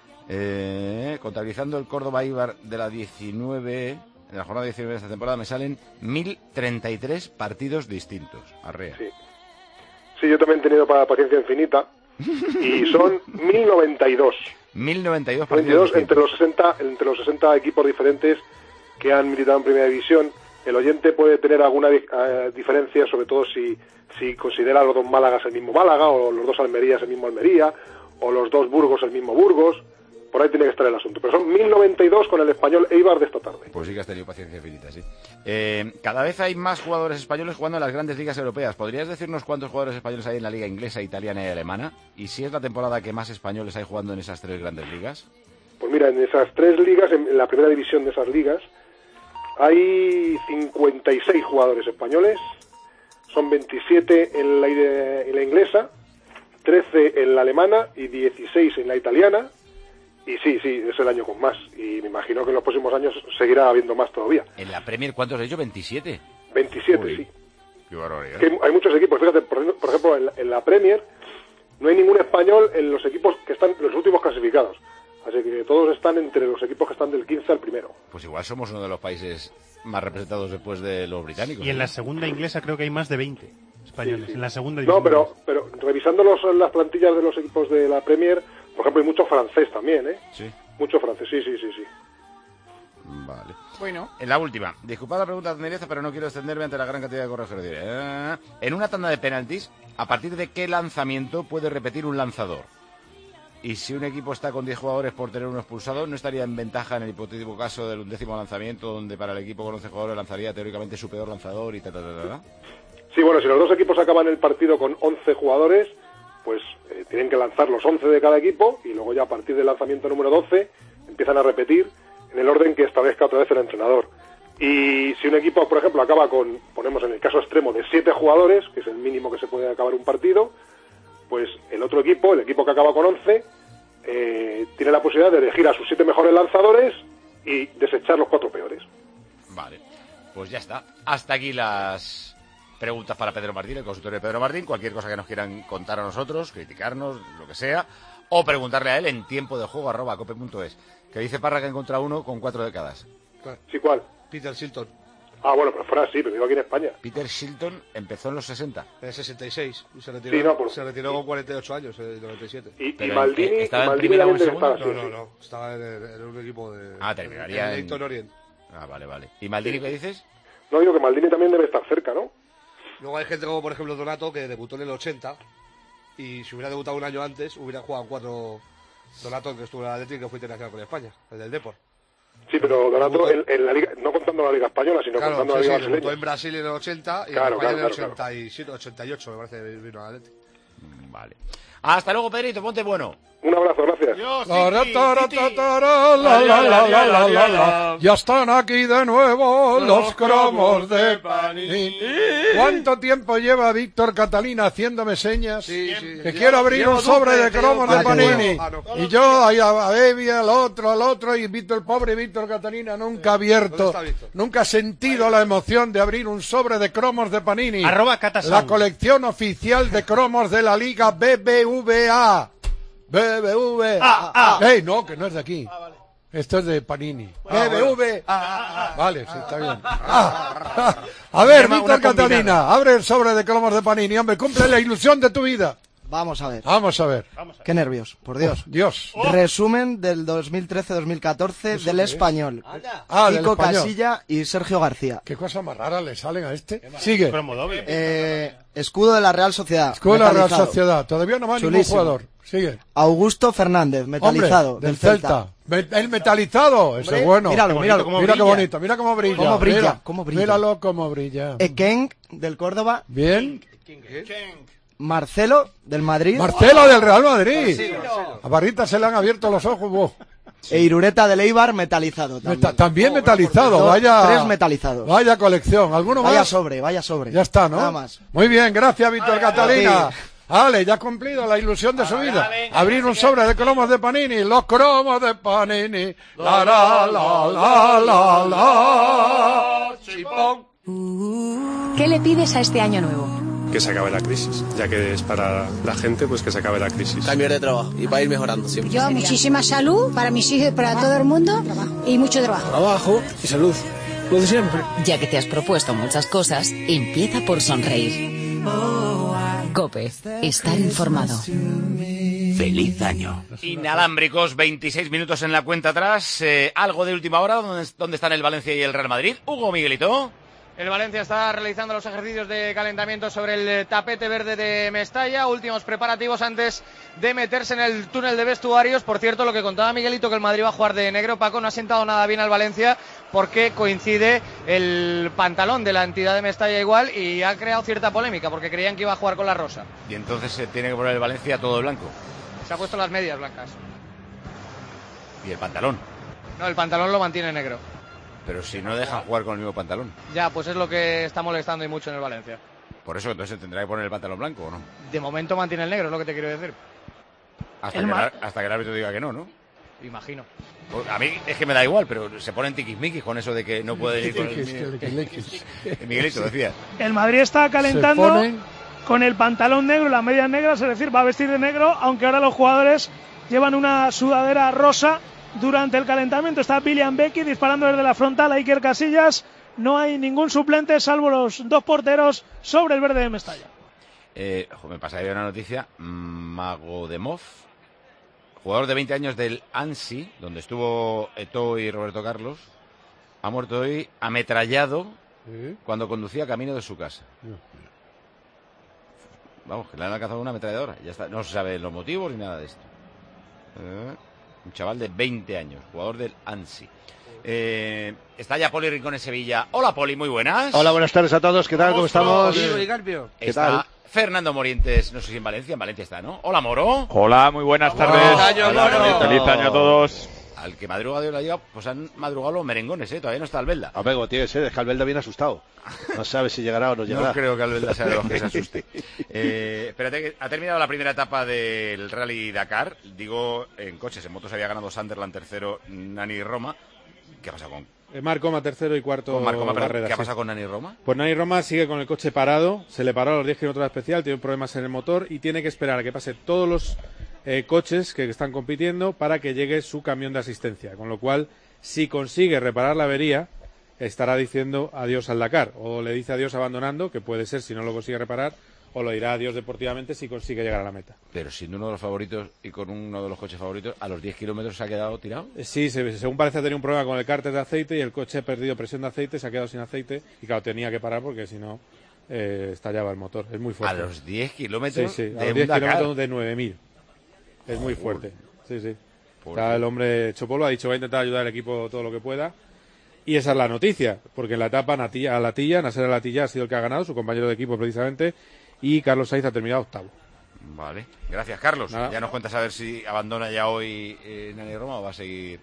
Contabilizando el Córdoba Eibar de la 19, en la jornada 19 de esta temporada, me salen 1033 partidos distintos. Arrea. Sí, yo también he tenido paciencia infinita. Y son 1092. 1092 partidos entre los 60 equipos diferentes que han militado en primera división. El oyente puede tener alguna diferencia, sobre todo si considera a los 2 Málagas el mismo Málaga, o los 2 Almerías el mismo Almería, o los 2 Burgos el mismo Burgos. Por ahí tiene que estar el asunto. Pero son 1092 con el Español Eibar de esta tarde. Pues sí que has tenido paciencia infinita, sí. Cada vez hay más jugadores españoles jugando en las grandes ligas europeas. ¿Podrías decirnos cuántos jugadores españoles hay en la liga inglesa, italiana y alemana? ¿Y si es la temporada que más españoles hay jugando en esas 3 grandes ligas? Pues mira, en esas 3 ligas, en la primera división de esas ligas, hay 56 jugadores españoles. Son 27 en la inglesa, 13 en la alemana y 16 en la italiana. Y sí, es el año con más. Y me imagino que en los próximos años seguirá habiendo más todavía. ¿En la Premier cuántos has hecho? ¿27? 27, Uy, sí. Qué barbaridad. Que hay muchos equipos. Fíjate, por ejemplo, en la Premier no hay ningún español en los equipos que están los últimos clasificados. Así que todos están entre los equipos que están del 15 al primero. Pues igual somos uno de los países más representados después de los británicos. Y en la segunda inglesa creo que hay más de 20 españoles. Sí, sí. En la segunda No, división. pero revisando las plantillas de los equipos de la Premier, por ejemplo, hay mucho francés también, ¿eh? Sí. Mucho francés, sí. Vale. Bueno. En la última, disculpad la pregunta de Nereza, pero no quiero extenderme ante la gran cantidad de correos que recibe. En una tanda de penaltis, ¿a partir de qué lanzamiento puede repetir un lanzador? Y si un equipo está con 10 jugadores por tener uno expulsado, ¿no estaría en ventaja en el hipotético caso del 11º lanzamiento, donde para el equipo con 11 jugadores lanzaría teóricamente su peor lanzador y tal? Sí, bueno, si los dos equipos acaban el partido con 11 jugadores, pues tienen que lanzar los 11 de cada equipo y luego ya a partir del lanzamiento número 12 empiezan a repetir en el orden que establezca otra vez el entrenador. Y si un equipo, por ejemplo, acaba con, ponemos en el caso extremo, de 7 jugadores, que es el mínimo que se puede acabar un partido, pues el otro equipo, el equipo que acaba con 11, tiene la posibilidad de elegir a sus 7 mejores lanzadores y desechar los 4 peores. Vale, pues ya está. Hasta aquí las preguntas para Pedro Martín, el consultorio de Pedro Martín. Cualquier cosa que nos quieran contar a nosotros, criticarnos, lo que sea, o preguntarle a él en tiempodejuego@cope.es. Que dice Parra que ha encontrado uno con 4 décadas. ¿Sí, cuál? Peter Shilton. Ah, bueno, pero fuera sí, pero vivo aquí en España. Peter Shilton empezó en los 60. En el 66. Y se retiró, Sí, no, se retiró con 48 años, en el 97. Y Maldini, ¿estaba en Maldini primera o en también debe segunda? estar, sí, sí. No, estaba en un equipo de... Terminaría en en... Leyton Orient. Ah, vale. ¿Y Maldini qué dices? No, digo que Maldini también debe estar cerca, ¿no? Luego hay gente como, por ejemplo, Donato, que debutó en el 80, y si hubiera debutado un año antes, hubiera jugado 4... Donato, que estuvo en el Atlético, que fue internacional con España, el del Depor. Sí, pero Donato en la liga, no contando la Liga Española, sino Claro, contando la Liga debutó brasileña. en Brasil en el 80 y Claro, en España claro, en el claro, 87, 88, me parece, vino al Atlético. Vale. Hasta luego, Pedrito, ponte bueno. Un abrazo, gracias. Ya están aquí de nuevo los cromos de Panini. ¿Cuánto tiempo lleva Víctor Catalina haciéndome señas? Que quiero abrir un sobre de cromos de Panini. Y yo ahí a Evi, al otro, y el pobre Víctor Catalina nunca ha abierto, nunca ha sentido la emoción de abrir un sobre de cromos de Panini. La colección oficial de cromos de la Liga BBVA. ¡Ey, no, que no es de aquí! Esto es de Panini. Vale, sí, está bien. A ver, Víctor Catalina, abre el sobre de cromos de Panini, hombre, cumple la ilusión de tu vida. Vamos a ver. Vamos a ver. Qué nervios, por Dios. Dios. Resumen del 2013-2014 del Español. Del Kiko Español. Casilla y Sergio García. Qué cosa más rara le salen a este. Sigue. Escudo de la Real Sociedad. Escudo de la Real metalizado. Sociedad. Todavía no va ningún Chulísimo. jugador. Sigue. Augusto Fernández, metalizado. Hombre, del Celta. El metalizado, ese es bueno. Míralo. Mira qué bonito, mira cómo brilla. Cómo brilla, Mira, cómo brilla. Míralo cómo brilla. Ekeng, del Córdoba. Bien. Marcelo, del Madrid. Marcelo, del Real Madrid. A Barrita se le han abierto los ojos. Wow. E Irureta del Eibar, metalizado. También metalizado, vaya. 3 metalizados. Vaya colección. ¿Alguno Vaya más? sobre. Ya está, ¿no? Nada más. Muy bien, gracias, Víctor Catalina. Vale, ya ha cumplido la ilusión de su vida. Abrir un sobre de cromos de Panini. Los cromos de Panini. Chipón. ¿Qué le pides a este año nuevo? Que se acabe la crisis, ya que es para la gente, pues que se acabe la crisis. Cambiar de trabajo y para ir mejorando siempre. Yo muchísima salud para mis hijos y para todo el mundo y mucho trabajo. Trabajo y salud, lo de siempre. Ya que te has propuesto muchas cosas, empieza por sonreír. COPE, estar informado. Feliz año. Inalámbricos, 26 minutos en la cuenta atrás. Algo de última hora, ¿dónde están el Valencia y el Real Madrid? Hugo Miguelito. El Valencia está realizando los ejercicios de calentamiento sobre el tapete verde de Mestalla, últimos preparativos antes de meterse en el túnel de vestuarios. Por cierto, lo que contaba Miguelito, que el Madrid va a jugar de negro, Paco, no ha sentado nada bien al Valencia porque coincide el pantalón de la entidad de Mestalla igual y ha creado cierta polémica porque creían que iba a jugar con la rosa. Y entonces se tiene que poner el Valencia todo de blanco. Se ha puesto las medias blancas. ¿Y el pantalón? No, el pantalón lo mantiene negro. Pero si no dejan jugar con el mismo pantalón. Ya, pues es lo que está molestando y mucho en el Valencia. Por eso entonces tendrá que poner el pantalón blanco, ¿o no? De momento mantiene el negro, es lo que te quiero decir. Hasta que el árbitro diga que no, ¿no? Imagino. Pues a mí es que me da igual, pero se ponen tiquismiquis con eso de que no puede ir con el Miguelito decía. El Madrid está calentando con el pantalón negro y las medias negras, es decir, va a vestir de negro, aunque ahora los jugadores llevan una sudadera rosa durante el calentamiento. Está William Becky disparando desde la frontal a Iker Casillas. No hay ningún suplente salvo los 2 porteros sobre el verde de Mestalla. Me pasa ahí una noticia. Magodemov, jugador de 20 años del Ansi, donde estuvo Eto'o y Roberto Carlos, ha muerto hoy ametrallado cuando conducía camino de su casa. Vamos, que le han alcanzado una ametralladora. Ya está. No se sabe los motivos ni nada de esto. Un chaval de 20 años, jugador del Ansi. Está ya Poli Rincón en Sevilla. Hola, Poli, muy buenas. Hola, buenas tardes a todos. ¿Qué tal? ¿Cómo estamos? ¿Qué tal? Fernando Morientes, no sé si en Valencia está, ¿no? Hola, Moro. Hola, muy buenas tardes. Feliz año a todos. Al que madruga Dios la lleva, pues han madrugado los merengones, todavía no está Albelda. Hombre, como tiene que ser, es que Albelda viene asustado. No sabe si llegará o no llegará. No creo que Albelda sea de los que se asuste. Espérate, que ha terminado la primera etapa del Rally Dakar. Digo, en coches, en motos había ganado Sunderland tercero, Nani Roma. ¿Qué ha pasado con...? Marcoma tercero y cuarto. Barrera, ¿Qué ha pasado con Nani Roma? Pues Nani Roma sigue con el coche parado, se le paró a los 10 kilómetros especial, tiene problemas en el motor y tiene que esperar a que pase todos los coches que están compitiendo para que llegue su camión de asistencia. Con lo cual, si consigue reparar la avería, estará diciendo adiós al Dakar. O le dice adiós abandonando, que puede ser si no lo consigue reparar, o lo dirá adiós deportivamente si consigue llegar a la meta. Pero siendo uno de los favoritos y con uno de los coches favoritos, ¿a los 10 kilómetros se ha quedado tirado? Sí, según parece ha tenido un problema con el cárter de aceite y el coche ha perdido presión de aceite, se ha quedado sin aceite y claro, tenía que parar porque si no estallaba el motor. Es muy fuerte. ¿A los 10 kilómetros? Sí, a los 10 kilómetros de 9.000. Es muy fuerte. Sí. Está el hombre Chopolo, ha dicho va a intentar ayudar al equipo todo lo que pueda. Y esa es la noticia, porque en la etapa Nasser Al-Attiyah ha sido el que ha ganado, su compañero de equipo precisamente, y Carlos Sainz ha terminado octavo. Vale, gracias Carlos. Nada. Ya nos cuentas a ver si abandona ya hoy Nani Roma o va a seguir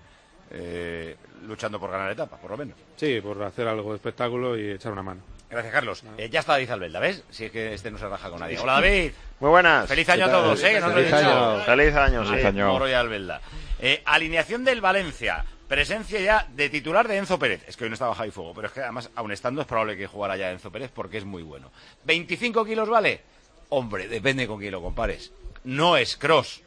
luchando por ganar etapa, por lo menos. Sí, por hacer algo de espectáculo y echar una mano. Gracias Carlos. Ya está David Albelda, ¿ves? Si es que este no se raja con nadie. Hola David. Muy buenas. Feliz año a todos, que nos lo he dicho. Feliz año. Moro y Albelda. Alineación del Valencia. Presencia ya de titular de Enzo Pérez. Es que hoy no estaba Javi Fuego, pero es que además, aun estando, es probable que jugara ya Enzo Pérez porque es muy bueno. ¿25 kilos vale? Hombre, depende con quién lo compares. No es Kroos,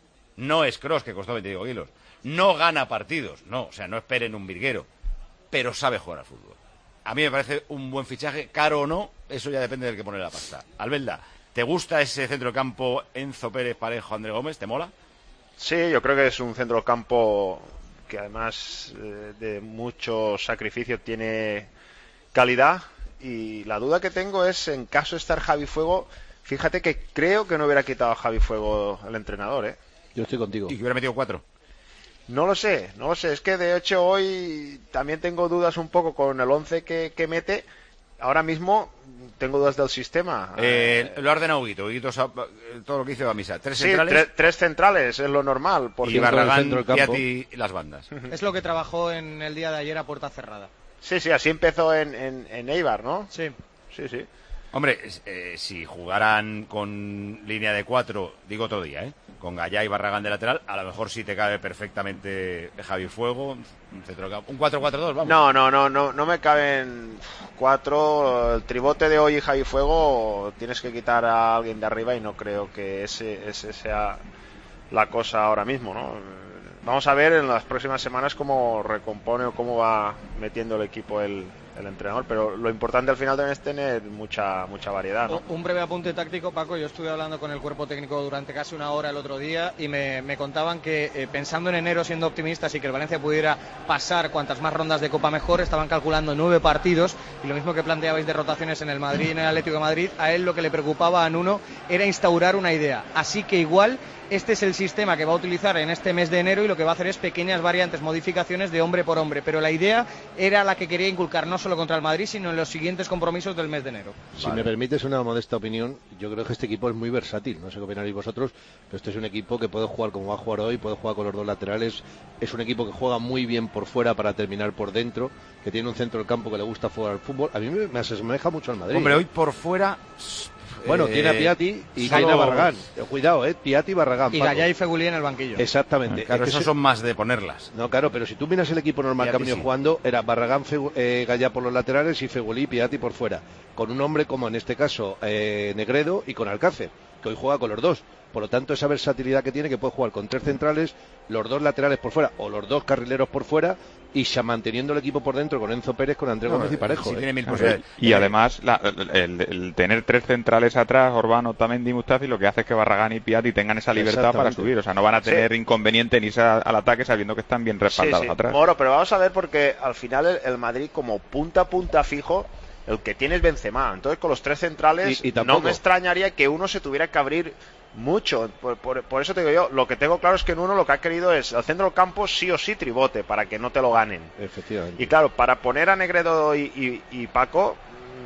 que costó 25 kilos. No gana partidos, no esperen un virguero. Pero sabe jugar al fútbol. A mí me parece un buen fichaje, caro o no, eso ya depende del que pone la pasta. Albelda, ¿te gusta ese centrocampo Enzo Pérez, Parejo, André Gómez? ¿Te mola? Sí, yo creo que es un centrocampo que además de mucho sacrificio tiene calidad, y la duda que tengo es en caso de estar Javi Fuego. Fíjate que creo que no hubiera quitado a Javi Fuego el entrenador, Yo estoy contigo. ¿Y que hubiera metido 4? No lo sé, es que de hecho hoy también tengo dudas un poco con el 11 que mete. Ahora mismo tengo dudas del sistema. Lo ha ordenado Huguito, todo lo que hizo a misa. ¿Tres centrales? Sí, tres centrales es lo normal. Y Barragán, Piatti y las bandas. Es lo que trabajó en el día de ayer a puerta cerrada. Sí, así empezó en Eibar, ¿no? Sí. Hombre, si jugaran con línea de 4, digo otro día, con Gallá y Barragán de lateral, a lo mejor sí te cabe perfectamente Javi Fuego, un 4-4-2, vamos. No me caben 4. El tribote de hoy y Javi Fuego tienes que quitar a alguien de arriba y no creo que ese sea la cosa ahora mismo, ¿no? Vamos a ver en las próximas semanas cómo recompone o cómo va metiendo el equipo el entrenador, pero lo importante al final también es tener mucha variedad, ¿no? Un breve apunte táctico, Paco. Yo estuve hablando con el cuerpo técnico durante casi una hora el otro día y me contaban que pensando en enero, siendo optimistas y que el Valencia pudiera pasar cuantas más rondas de Copa mejor, estaban calculando 9 partidos, y lo mismo que planteabais de rotaciones en el Madrid y en el Atlético de Madrid, a él lo que le preocupaba a Nuno era instaurar una idea. Así que igual este es el sistema que va a utilizar en este mes de enero y lo que va a hacer es pequeñas variantes, modificaciones de hombre por hombre, pero la idea era la que quería inculcar no solo contra el Madrid, sino en los siguientes compromisos del mes de enero. Si me permites una modesta opinión, yo creo que este equipo es muy versátil, no sé qué opináis vosotros, pero este es un equipo que puede jugar como va a jugar hoy, puede jugar con los dos laterales, es un equipo que juega muy bien por fuera para terminar por dentro, que tiene un centro del campo que le gusta jugar al fútbol. A mí me asemeja mucho al Madrid. Hombre, hoy por fuera... Bueno, tiene a Piatti y Jaina Barragán. Cuidado, Piatti y Barragán. Y Gallá y Fegulí en el banquillo. Exactamente. Claro, esos son más de ponerlas. No, claro, pero si tú miras el equipo normal que ha venido jugando, era Barragán, Gallá por los laterales y Fegulí y Piatti por fuera. Con un hombre como en este caso Negredo y con Alcácer, que hoy juega con los dos. Por lo tanto, esa versatilidad que tiene, que puede jugar con 3 centrales, los 2 laterales por fuera o los 2 carrileros por fuera, y manteniendo el equipo por dentro con Enzo Pérez, con Andrés Gómez y Parejo. Sí, tiene mil posibilidades. Y además, el tener 3 centrales atrás, Orbán, Otamendi y Mustafi, lo que hace es que Barragán y Piatti tengan esa libertad para subir. O sea, no van a tener inconveniente ni irse al ataque sabiendo que están bien respaldados atrás. Moro, pero vamos a ver, porque al final el Madrid, como punta a punta fijo, el que tiene es Benzema. Entonces, con los 3 centrales, no me extrañaría que uno se tuviera que abrir mucho. Por eso te digo yo, lo que tengo claro es que en uno lo que ha querido es al centro del campo sí o sí tribote, para que no te lo ganen. Efectivamente. Y claro, para poner a Negredo y Paco...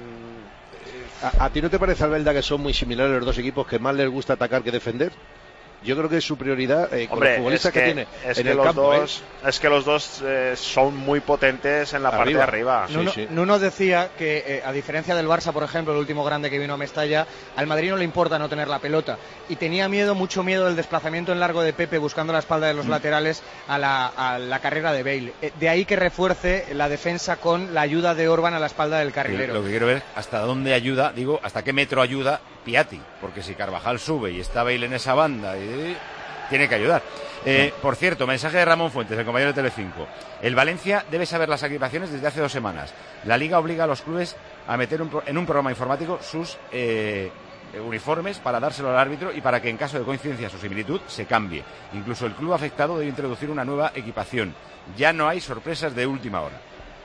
¿A ti no te parece, Albelda, que son muy similares los dos equipos, que más les gusta atacar que defender? Yo creo que es su prioridad con los futbolistas que tiene en el campo. Es que los dos son muy potentes en la parte de arriba. Nuno decía que, a diferencia del Barça, por ejemplo, el último grande que vino a Mestalla, al Madrid no le importa no tener la pelota. Y tenía mucho miedo del desplazamiento en largo de Pepe buscando la espalda de los laterales a la carrera de Bale. De ahí que refuerce la defensa con la ayuda de Orban a la espalda del carrilero. Lo que quiero ver hasta dónde ayuda, hasta qué metro ayuda Piatti, porque si Carvajal sube y está Bale en esa banda, tiene que ayudar. Por cierto, mensaje de Ramón Fuentes, el compañero de Telecinco. El Valencia debe saber las acreditaciones desde hace 2 semanas. La Liga obliga a los clubes a meter en un programa informático sus uniformes para dárselo al árbitro y para que en caso de coincidencia o similitud se cambie. Incluso el club afectado debe introducir una nueva equipación. Ya no hay sorpresas de última hora.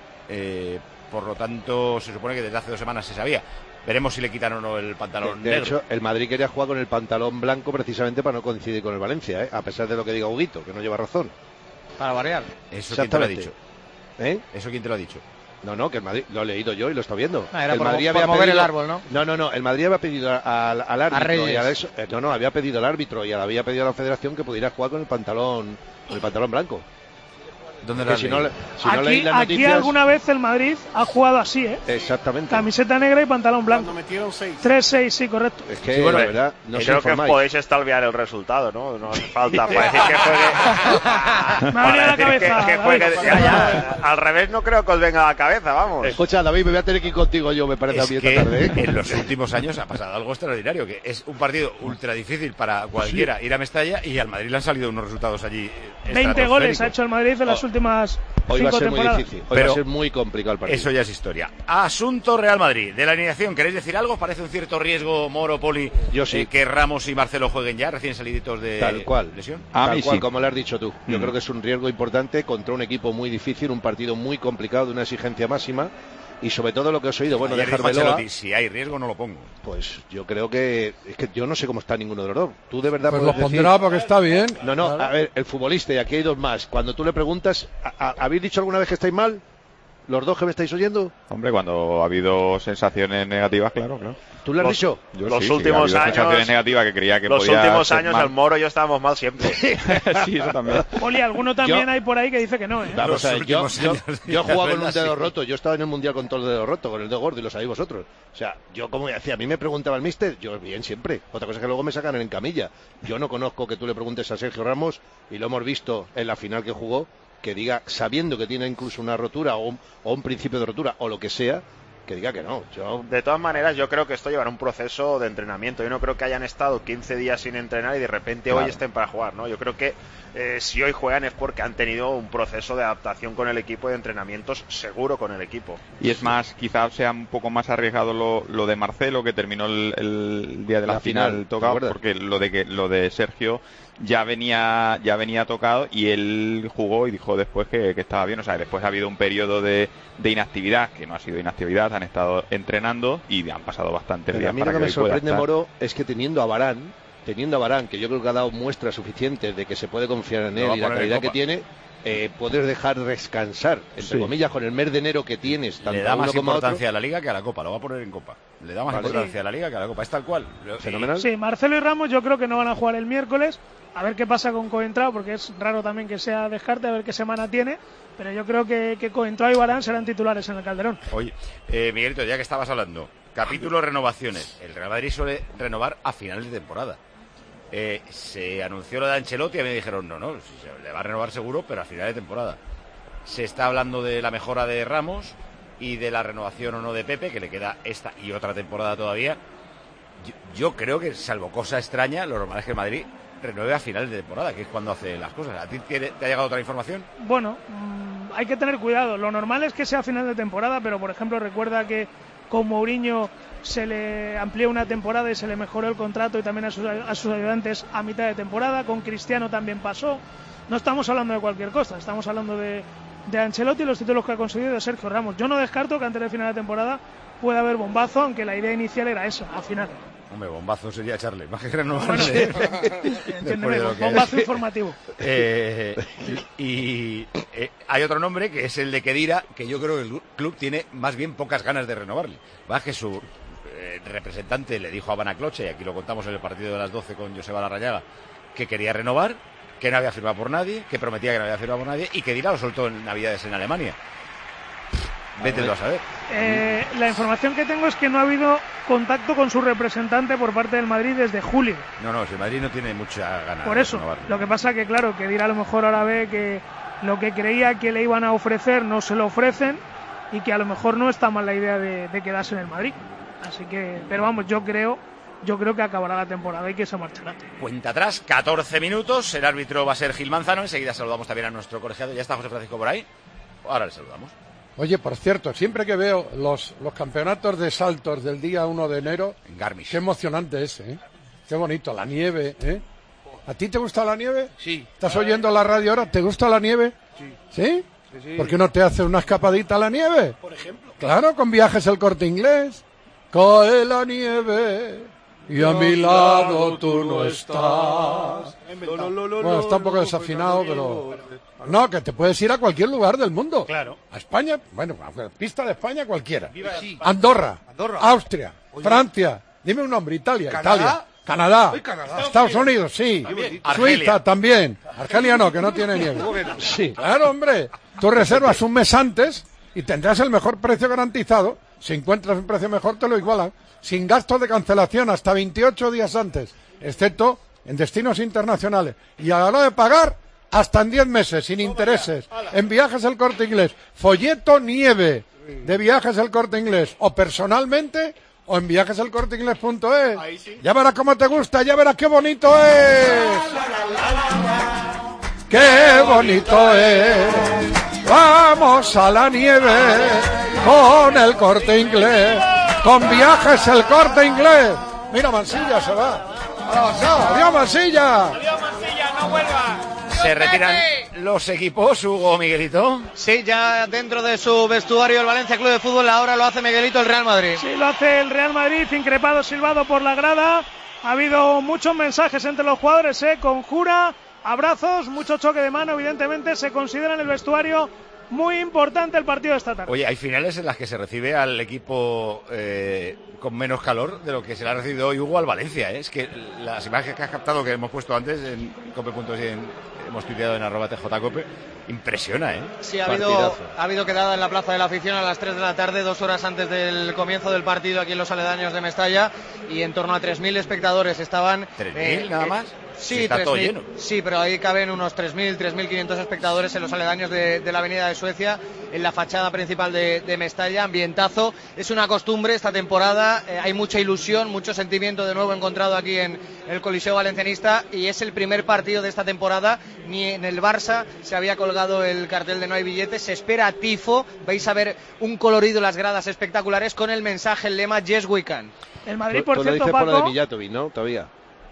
Por lo tanto, se supone que desde hace 2 semanas se sabía. Veremos si le quitan o no el pantalón negro. De hecho, el Madrid quería jugar con el pantalón blanco precisamente para no coincidir con el Valencia, a pesar de lo que diga Huguito, que no lleva razón. Para variar. ¿Eso quién te lo ha dicho? ¿Eso quién te lo ha dicho? No, que el Madrid, lo he leído yo y lo está viendo. Era el por Madrid mover pedido, el árbol, ¿no? No, el Madrid había pedido al árbitro. A Reyes. Había pedido al árbitro y había pedido a la Federación que pudiera jugar con el pantalón blanco. ¿Dónde lo si no leí las aquí noticias... alguna vez el Madrid ha jugado así, Exactamente. Camiseta negra y pantalón blanco. Cuando metieron 6. 3-6, sí, correcto. Es que, la verdad, no creo que podéis estalviar el resultado, ¿no? No hace falta para decir que juegue... Me ha venido a la cabeza. Que juegue... Ya, al revés no creo que os venga a la cabeza, vamos. Escucha, David, me voy a tener que ir contigo yo, me parece a mí esta tarde. En los últimos años ha pasado algo extraordinario, que es un partido ultra difícil para cualquiera ir a Mestalla, y al Madrid le han salido unos resultados allí 20 goles ha hecho el Madrid en las últimas... Hoy va a ser temporadas. muy difícil, va a ser muy complicado el partido. Eso ya es historia. Asunto Real Madrid. De la alineación, ¿queréis decir algo? ¿Parece un cierto riesgo, Moro, Poli, yo sí, que Ramos y Marcelo jueguen ya, recién saliditos de lesión? Tal cual, como lo has dicho tú. Yo creo que es un riesgo importante contra un equipo muy difícil, un partido muy complicado, de una exigencia máxima. Y sobre todo lo que os he oído, dejarmelo. Si hay riesgo, no lo pongo. Pues yo creo que... Es que yo no sé cómo está ninguno de los dos. Tú de verdad pues lo pondrá porque está bien. No, a ver, el futbolista, y aquí hay 2 más. Cuando tú le preguntas, ¿habéis dicho alguna vez que estáis mal? ¿Los dos que me estáis oyendo? Hombre, cuando ha habido sensaciones negativas, claro. ¿Tú le has dicho? Yo los sí, últimos años, sensaciones negativas que creía que los podía últimos ser años mal. el Moro y yo estábamos mal siempre. Sí, eso también. Poli, alguno también hay por ahí que dice que no, Vamos a ver, yo he jugado con un dedo roto. Yo estaba en el Mundial con todo el dedo roto, con el dedo gordo, y lo sabéis vosotros. O sea, yo como decía, a mí me preguntaba el míster, yo bien siempre. Otra cosa es que luego me sacan en camilla. Yo no conozco que tú le preguntes a Sergio Ramos, y lo hemos visto en la final que jugó, que diga, sabiendo que tiene incluso una rotura o un principio de rotura o lo que sea, que diga que no. De todas maneras, yo creo que esto llevará un proceso de entrenamiento. Yo no creo que hayan estado 15 días sin entrenar y de repente hoy estén para jugar, ¿no? Yo creo que si hoy juegan es porque han tenido un proceso de adaptación con el equipo, de entrenamientos seguro con el equipo. Y es más, quizás sea un poco más arriesgado lo de Marcelo, que terminó el día de la final tocado, porque lo de Sergio ya venía tocado, y él jugó y dijo después que estaba bien. O sea, después ha habido un periodo de inactividad, que no ha sido inactividad, han estado entrenando y han pasado bastantes días. A mí lo que me sorprende, Moro, es que teniendo a Varane, que yo creo que ha dado muestras suficientes de que se puede confiar en él y la calidad que tiene, poder dejar descansar, entre comillas, con el mes de enero que tienes. Tanto le da más importancia a a la Liga que a la Copa, lo va a poner en Copa. Le da más importancia a la Liga que a la Copa, es tal cual. Fenomenal. Sí, Marcelo y Ramos yo creo que no van a jugar el miércoles. A ver qué pasa con Coentrao, porque es raro también que sea descarte, a ver qué semana tiene. Pero yo creo que Coentrao y Varane serán titulares en el Calderón. Oye, Miguelito, ya que estabas hablando, capítulo renovaciones. El Real Madrid suele renovar a finales de temporada. Se anunció lo de Ancelotti y a mí me dijeron, no, se le va a renovar seguro, pero a final de temporada. Se está hablando de la mejora de Ramos y de la renovación o no de Pepe, que le queda esta y otra temporada todavía. Yo creo que, salvo cosa extraña, lo normal es que el Madrid renueve a final de temporada, que es cuando hace las cosas. ¿A ti te ha llegado otra información? Bueno, hay que tener cuidado. Lo normal es que sea a final de temporada, pero por ejemplo recuerda que con Mourinho se le amplió una temporada y se le mejoró el contrato, y también a sus ayudantes a mitad de temporada. Con Cristiano también pasó. No estamos hablando de cualquier cosa, estamos hablando de Ancelotti y los títulos que ha conseguido, de Sergio Ramos. Yo no descarto que antes del final de temporada pueda haber bombazo, aunque la idea inicial era esa, al final. Hombre, bombazo sería echarle, más que renovarle. Entiéndeme, bombazo informativo. Hay otro nombre, que es el de Khedira, que yo creo que el club tiene más bien pocas ganas de renovarle. Va, que su representante le dijo a Banacloche, y aquí lo contamos en el partido de las 12 con Joseba Larrañaga, que quería renovar, que no había firmado por nadie, que prometía que no había firmado por nadie, y Khedira lo soltó en Navidades en Alemania. Vételo a saber. La información que tengo es que no ha habido contacto con su representante por parte del Madrid desde julio. No, si el Madrid no tiene mucha ganas. Por eso, lo que pasa que claro, que dirá a lo mejor ahora ve que lo que creía que le iban a ofrecer no se lo ofrecen, y que a lo mejor no está mal la idea de quedarse en el Madrid. Así que, pero vamos, yo creo que acabará la temporada y que se marchará. Cuenta atrás, 14 minutos, el árbitro va a ser Gil Manzano. Enseguida saludamos también a nuestro colegiado. ¿Ya está José Francisco por ahí? Ahora le saludamos. Oye, por cierto, siempre que veo los campeonatos de saltos del día 1 de enero, en Garmisch, qué emocionante es, ¿eh? Qué bonito, la nieve, ¿eh? ¿A ti te gusta la nieve? Sí. ¿Estás oyendo la radio ahora? ¿Te gusta la nieve? Sí. ¿Sí? Sí. ¿Por qué no te haces una escapadita a la nieve? Por ejemplo. Claro, con Viajes El Corte Inglés. Cae la nieve y a mi lado tú no estás. Bueno, está un poco desafinado, pero... No, que te puedes ir a cualquier lugar del mundo. Claro. A España, bueno, a pista de España cualquiera. Sí. Andorra, Austria, Francia, dime un nombre, Italia, Canadá, Estados Unidos, sí, Suiza también, Argelia no, que no tiene nieve. Sí, claro, hombre, tú reservas un mes antes y tendrás el mejor precio garantizado. Si encuentras un precio mejor te lo igualan, sin gastos de cancelación hasta 28 días antes, excepto en destinos internacionales. Y a la hora de pagar, hasta en 10 meses, sin intereses, en Viajes El Corte Inglés. Folleto nieve de Viajes El Corte Inglés, o personalmente, o en viajeselcorteinglés.es. Sí. Ya verás cómo te gusta, ya verás qué bonito es. ¡Qué bonito es! Vamos a la nieve con El Corte Inglés, con Viajes El Corte Inglés. Mira, Mansilla se va. ¡Adiós, Mansilla! ¡Adiós, Mansilla, no vuelva! Se retiran los equipos, Hugo, Miguelito. Sí, ya dentro de su vestuario el Valencia Club de Fútbol, ahora lo hace Miguelito el Real Madrid. Sí, lo hace el Real Madrid, increpado, silbado por la grada. Ha habido muchos mensajes entre los jugadores, conjura, abrazos, mucho choque de mano, evidentemente se considera en el vestuario muy importante el partido de esta tarde. Oye, hay finales en las que se recibe al equipo con menos calor de lo que se le ha recibido hoy, Hugo, al Valencia. Es que las imágenes que has captado, que hemos puesto antes en cope.es y hemos tuiteado en @tjcope, impresiona, Sí, ha habido quedada en la Plaza de la Afición a las 3 de la tarde, 2 horas antes del comienzo del partido aquí en los aledaños de Mestalla, y en torno a 3.000 espectadores estaban. ¿3.000 nada más? Sí, está 3.000, todo lleno. Sí, pero ahí caben unos 3.000, 3.500 espectadores en los aledaños de la Avenida de Suecia, en la fachada principal de Mestalla. Ambientazo, es una costumbre esta temporada, hay mucha ilusión, mucho sentimiento de nuevo encontrado aquí en el Coliseo Valencianista, y es el primer partido de esta temporada. Ni en el Barça se había colgado el cartel de no hay billetes, se espera tifo, vais a ver un colorido, las gradas espectaculares con el mensaje, el lema Yes We Can. El Madrid, por cierto, lo dices Paco, por lo de Mijatovic, ¿no? Todavía.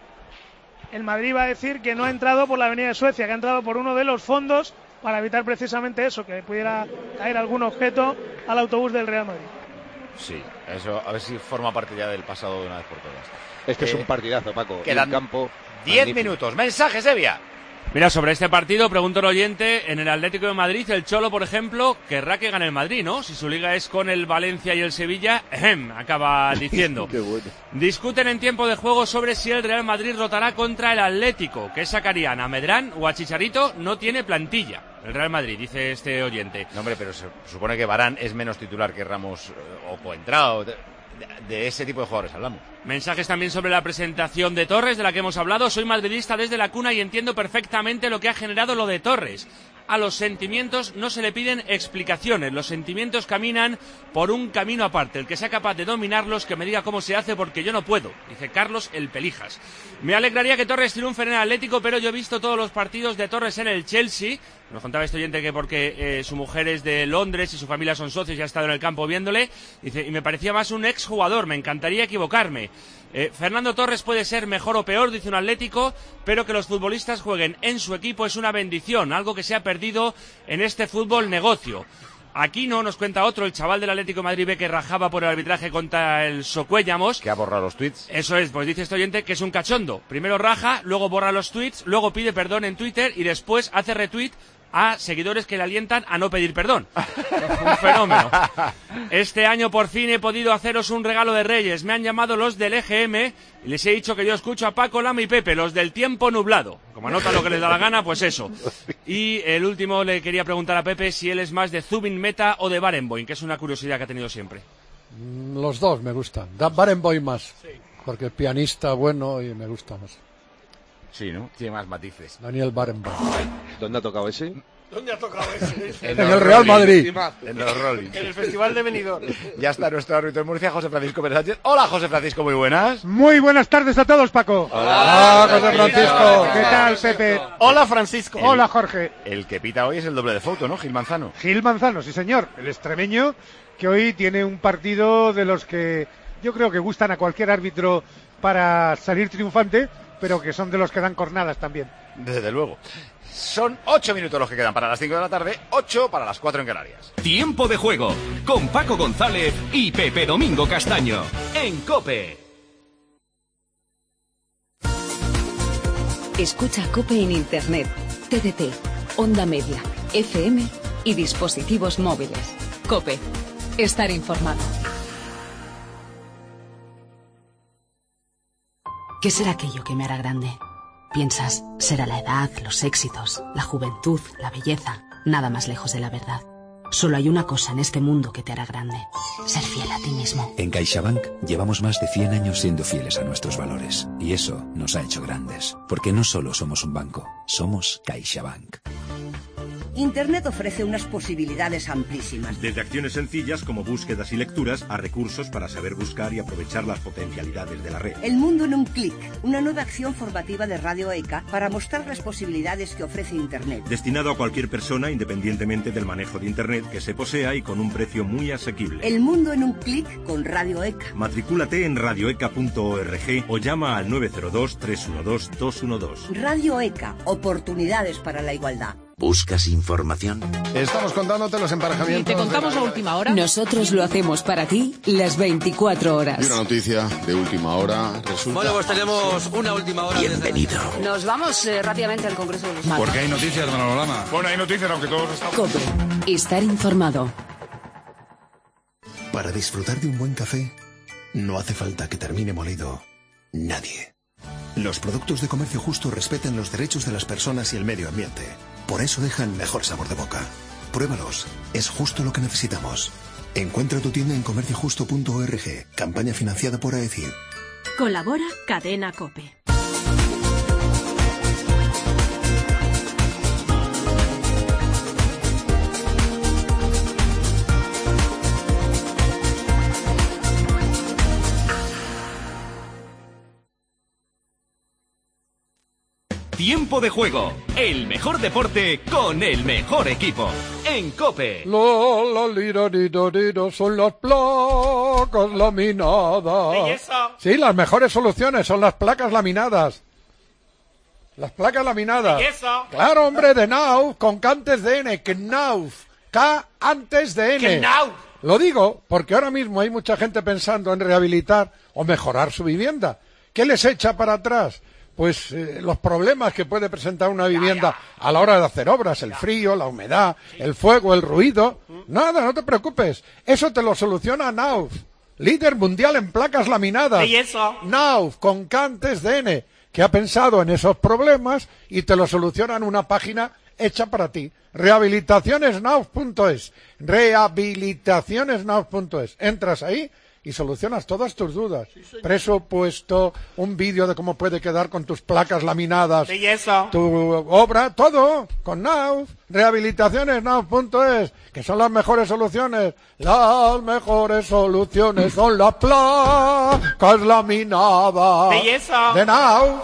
El Madrid va a decir que no ha entrado por la Avenida de Suecia, que ha entrado por uno de los fondos para evitar precisamente eso, que pudiera caer algún objeto al autobús del Real Madrid. Sí, eso a ver si forma parte ya del pasado de una vez por todas. Este es un partidazo, Paco. Quedan un campo 10 magnífico. minutos. Mensajes, Evia. Mira, sobre este partido, pregunto al oyente, en el Atlético de Madrid, el Cholo, por ejemplo, querrá que gane el Madrid, ¿no? Si su liga es con el Valencia y el Sevilla, acaba diciendo. Qué bueno. Discuten en tiempo de juego sobre si el Real Madrid rotará contra el Atlético. ¿Qué sacarían? ¿A Medrán o a Chicharito? No tiene plantilla. El Real Madrid, dice este oyente. No, hombre, pero se supone que Varane es menos titular que Ramos o Coentrao. De ese tipo de jugadores hablamos. Mensajes también sobre la presentación de Torres, de la que hemos hablado. Soy madridista desde la cuna y entiendo perfectamente lo que ha generado lo de Torres. a los sentimientos no se le piden explicaciones. Los sentimientos caminan por un camino aparte. El que sea capaz de dominarlos, que me diga cómo se hace, porque yo no puedo, dice Carlos el Pelijas. Me alegraría que Torres triunfe en el Atlético, pero yo he visto todos los partidos de Torres en el Chelsea. Nos contaba este oyente que porque su mujer es de Londres y su familia son socios y ha estado en el campo viéndole. Dice, y me parecía más un exjugador, me encantaría equivocarme. Fernando Torres puede ser mejor o peor, dice un Atlético, pero que los futbolistas jueguen en su equipo es una bendición, algo que se ha perdido en este fútbol negocio. Aquí no nos cuenta otro, el chaval del Atlético de Madrid, que rajaba por el arbitraje contra el Socuellamos. Que ha borrado los tweets. Eso es, pues dice este oyente que es un cachondo. Primero raja, luego borra los tweets, luego pide perdón en Twitter y después hace retweet a seguidores que le alientan a no pedir perdón. Un fenómeno. Este año por fin he podido haceros un regalo de Reyes. Me han llamado los del EGM y les he dicho que yo escucho a Paco, Lama y Pepe, los del tiempo nublado. Como anotan lo que les da la gana, pues eso. Y el último le quería preguntar a Pepe si él es más de Zubin Meta o de Barenboim, que es una curiosidad que ha tenido siempre. Los dos me gustan. Barenboim más, porque es pianista bueno y me gusta más. Sí, ¿no? Tiene más matices. Daniel Barenboim. ¿Dónde ha tocado ese? ¿Dónde ha tocado ese? En el Real Madrid. En los Rollins. En el Festival de Benidorm. Ya está nuestro árbitro en Murcia, José Francisco Pérez Sánchez. Hola, José Francisco, muy buenas. Muy buenas tardes a todos, Paco. Hola, José Francisco. ¿Qué tal, Pepe? Hola, Francisco. Hola, Jorge. El que pita hoy es el doble de foto, ¿no? Gil Manzano. Gil Manzano, sí señor. El extremeño que hoy tiene un partido de los que yo creo que gustan a cualquier árbitro para salir triunfante, pero que son de los que dan cornadas también. Desde luego. Son 8 minutos los que quedan para las 5 de la tarde, 8 para las 4 en Canarias. Tiempo de juego con Paco González y Pepe Domingo Castaño en COPE. Escucha COPE en Internet, TDT, Onda Media, FM y dispositivos móviles. COPE. Estar informado. ¿Qué será aquello que me hará grande? Piensas, será la edad, los éxitos, la juventud, la belleza, nada más lejos de la verdad. Solo hay una cosa en este mundo que te hará grande, ser fiel a ti mismo. En CaixaBank llevamos más de 100 años siendo fieles a nuestros valores y eso nos ha hecho grandes, porque no solo somos un banco, somos CaixaBank. Internet ofrece unas posibilidades amplísimas. Desde acciones sencillas como búsquedas y lecturas a recursos para saber buscar y aprovechar las potencialidades de la red. El mundo en un clic, una nueva acción formativa de Radio ECA para mostrar las posibilidades que ofrece Internet. Destinado a cualquier persona independientemente del manejo de Internet que se posea y con un precio muy asequible. El mundo en un clic con Radio ECA. Matricúlate en radioeca.org o llama al 902-312-212. Radio ECA, oportunidades para la igualdad. ¿Buscas información? Estamos contándote los emparejamientos. ¿Te contamos a última hora? Nosotros lo hacemos para ti las 24 horas. Y una noticia de última hora resulta... Bueno, pues tenemos una última hora. Bienvenido. Nos vamos rápidamente al Congreso de los Diputados. Porque hay noticias, Manolo Lama. Bueno, hay noticias, aunque todos estamos... COPE. Estar informado. Para disfrutar de un buen café, no hace falta que termine molido nadie. Los productos de comercio justo respetan los derechos de las personas y el medio ambiente. Por eso dejan mejor sabor de boca. Pruébalos. Es justo lo que necesitamos. Encuentra tu tienda en comerciojusto.org. Campaña financiada por AECID. Colabora Cadena COPE. Tiempo de juego, el mejor deporte con el mejor equipo. En COPE. Son las placas laminadas. Belleza. Sí, las mejores soluciones son las placas laminadas. Las placas laminadas. Belleza. Claro, hombre, de Knauf, con K antes de N. Knauf. K antes de N. Knauf. Lo digo porque ahora mismo hay mucha gente pensando en rehabilitar o mejorar su vivienda. ¿Qué les echa para atrás? Pues los problemas que puede presentar una vivienda a la hora de hacer obras, el frío, la humedad, el fuego, el ruido. Nada, no te preocupes. Eso te lo soluciona Knauf, líder mundial en placas laminadas. ¿Y eso? Knauf, con K antes de N, que ha pensado en esos problemas y te lo soluciona en una página hecha para ti. Rehabilitacionesknauf.es. Rehabilitacionesknauf.es. Entras ahí y solucionas todas tus dudas. Presupuesto, un vídeo de cómo puede quedar con tus placas laminadas, belleza, tu obra, todo con Nauf. Rehabilitaciones Nauf.es, que son las mejores soluciones. Las mejores soluciones son las placas laminadas belleza de Nauf.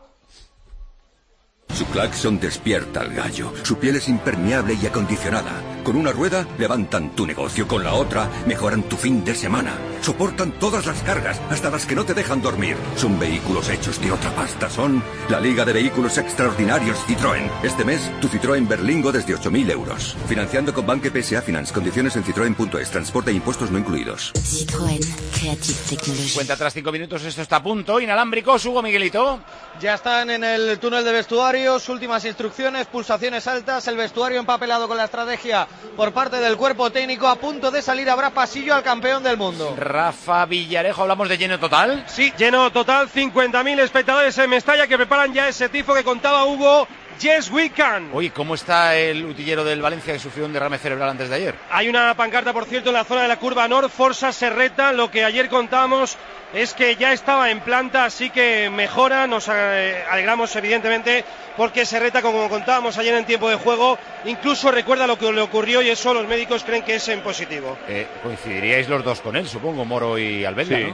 Su claxon despierta al gallo. Su piel es impermeable y acondicionada. Con una rueda levantan tu negocio, con la otra mejoran tu fin de semana. Soportan todas las cargas, hasta las que no te dejan dormir. Son vehículos hechos de otra pasta. Son la Liga de Vehículos Extraordinarios Citroën. Este mes, tu Citroën Berlingo desde 8.000 euros. Financiando con Banque PSA Finance. Condiciones en citroen.es. Transporte e impuestos no incluidos. Citroën Creative Technology. Cuenta atrás 5 minutos, esto está a punto. Inalámbricos, Hugo, Miguelito. Ya están en el túnel de vestuarios, últimas instrucciones, pulsaciones altas, el vestuario empapelado con la estrategia por parte del cuerpo técnico. A punto de salir, habrá pasillo al campeón del mundo. Rafa Villarejo, ¿hablamos de lleno total? Sí, lleno total, 50.000 espectadores en Mestalla que preparan ya ese tifo que contaba Hugo. Yes, we can. Oye, ¿cómo está el utillero del Valencia que sufrió un derrame cerebral antes de ayer? Hay una pancarta, por cierto, en la zona de la curva Nord, Forza Serreta. Lo que ayer contábamos es que ya estaba en planta, así que mejora. Nos alegramos, evidentemente, porque Serreta, como contábamos ayer en tiempo de juego, incluso recuerda lo que le ocurrió y eso los médicos creen que es en positivo. Coincidiríais los dos con él, supongo, Moro y Albelda, sí, ¿no?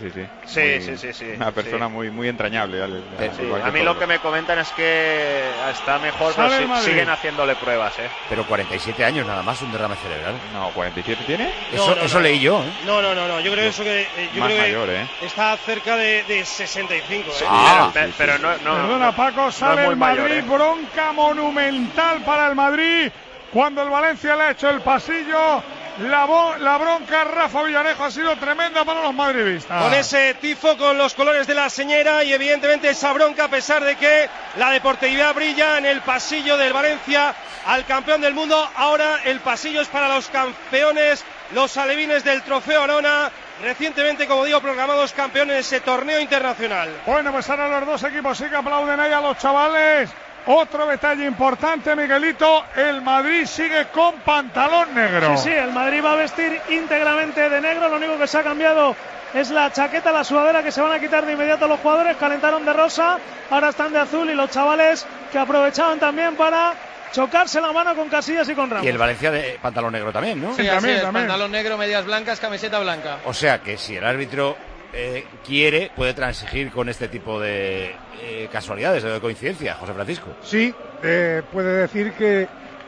Sí. Una persona muy entrañable. A mí lo que me comentan es que está mejor, pero siguen haciéndole pruebas, Pero 47 años nada más, un derrame cerebral. No, ¿47 tiene? Eso leí yo, ¿eh? No, yo creo eso que... Yo más creo mayor, que está cerca de 65, Sí, pero no... Perdona, Paco, sale el Madrid, bronca monumental para el Madrid, cuando el Valencia le ha hecho el pasillo. La bronca a Rafa Villarejo ha sido tremenda para los madridistas. Con ese tifo, con los colores de la señera y evidentemente esa bronca, a pesar de que la deportividad brilla en el pasillo del Valencia al campeón del mundo. Ahora el pasillo es para los campeones, los alevines del Trofeo Arona, recientemente, como digo, programados campeones de ese torneo internacional. Bueno, pues ahora los dos equipos sí que aplauden ahí a los chavales. Otro detalle importante, Miguelito, el Madrid sigue con pantalón negro. Sí, el Madrid va a vestir íntegramente de negro, lo único que se ha cambiado es la chaqueta, la sudadera, que se van a quitar de inmediato los jugadores, calentaron de rosa, ahora están de azul, y los chavales que aprovechaban también para chocarse la mano con Casillas y con Ramos. Y el Valencia de pantalón negro también, ¿no? Sí, también. Pantalón negro, medias blancas, camiseta blanca. O sea que si el árbitro quiere, puede transigir con este tipo de casualidades, de coincidencia, José Francisco. Sí, puede decir que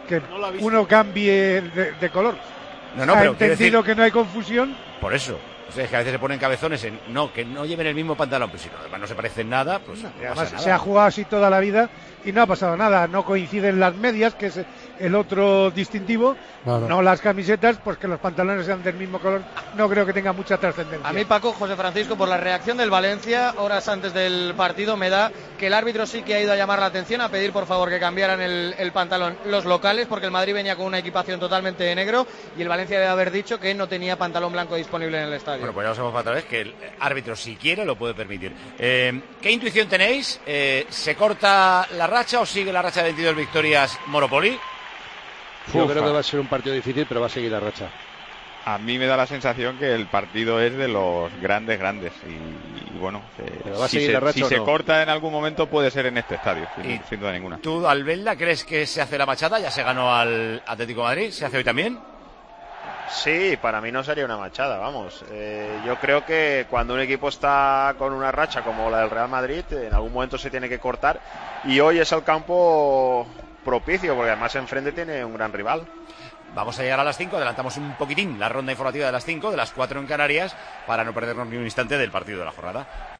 uno cambie de color. No, ¿Ha pero entendido que no hay confusión? Por eso. O sea, es que a veces se ponen cabezones en que no lleven el mismo pantalón, pero si además no se parecen nada, pues no además pasa nada. Se ha jugado así toda la vida y no ha pasado nada. No coinciden las medias, que es el otro distintivo, claro. No las camisetas, pues que los pantalones sean del mismo color, no creo que tenga mucha trascendencia. A mí, Paco, José Francisco, por la reacción del Valencia horas antes del partido, me da que el árbitro sí que ha ido a llamar la atención, a pedir por favor que cambiaran el pantalón los locales, porque el Madrid venía con una equipación totalmente de negro y el Valencia debe haber dicho que no tenía pantalón blanco disponible en el estadio. Bueno, pues ya lo sabemos otra vez, que el árbitro, si quiere, lo puede permitir. ¿Qué intuición tenéis? ¿Se corta la racha o sigue la racha de 22 victorias Moropoli? Yo creo que va a ser un partido difícil, pero va a seguir la racha. A mí me da la sensación que el partido es de los grandes y bueno, si se corta en algún momento puede ser en este estadio, sin duda ninguna. ¿Tú, Albelda, crees que se hace la machada? Ya se ganó al Atlético de Madrid, ¿se hace hoy también? Sí, para mí no sería una machada, vamos. Yo creo que cuando un equipo está con una racha como la del Real Madrid, en algún momento se tiene que cortar, y hoy es el campo propicio, porque además enfrente tiene un gran rival. Vamos a llegar a las 5, adelantamos un poquitín la ronda informativa de las 5, de las 4 en Canarias, para no perdernos ni un instante del partido de la jornada.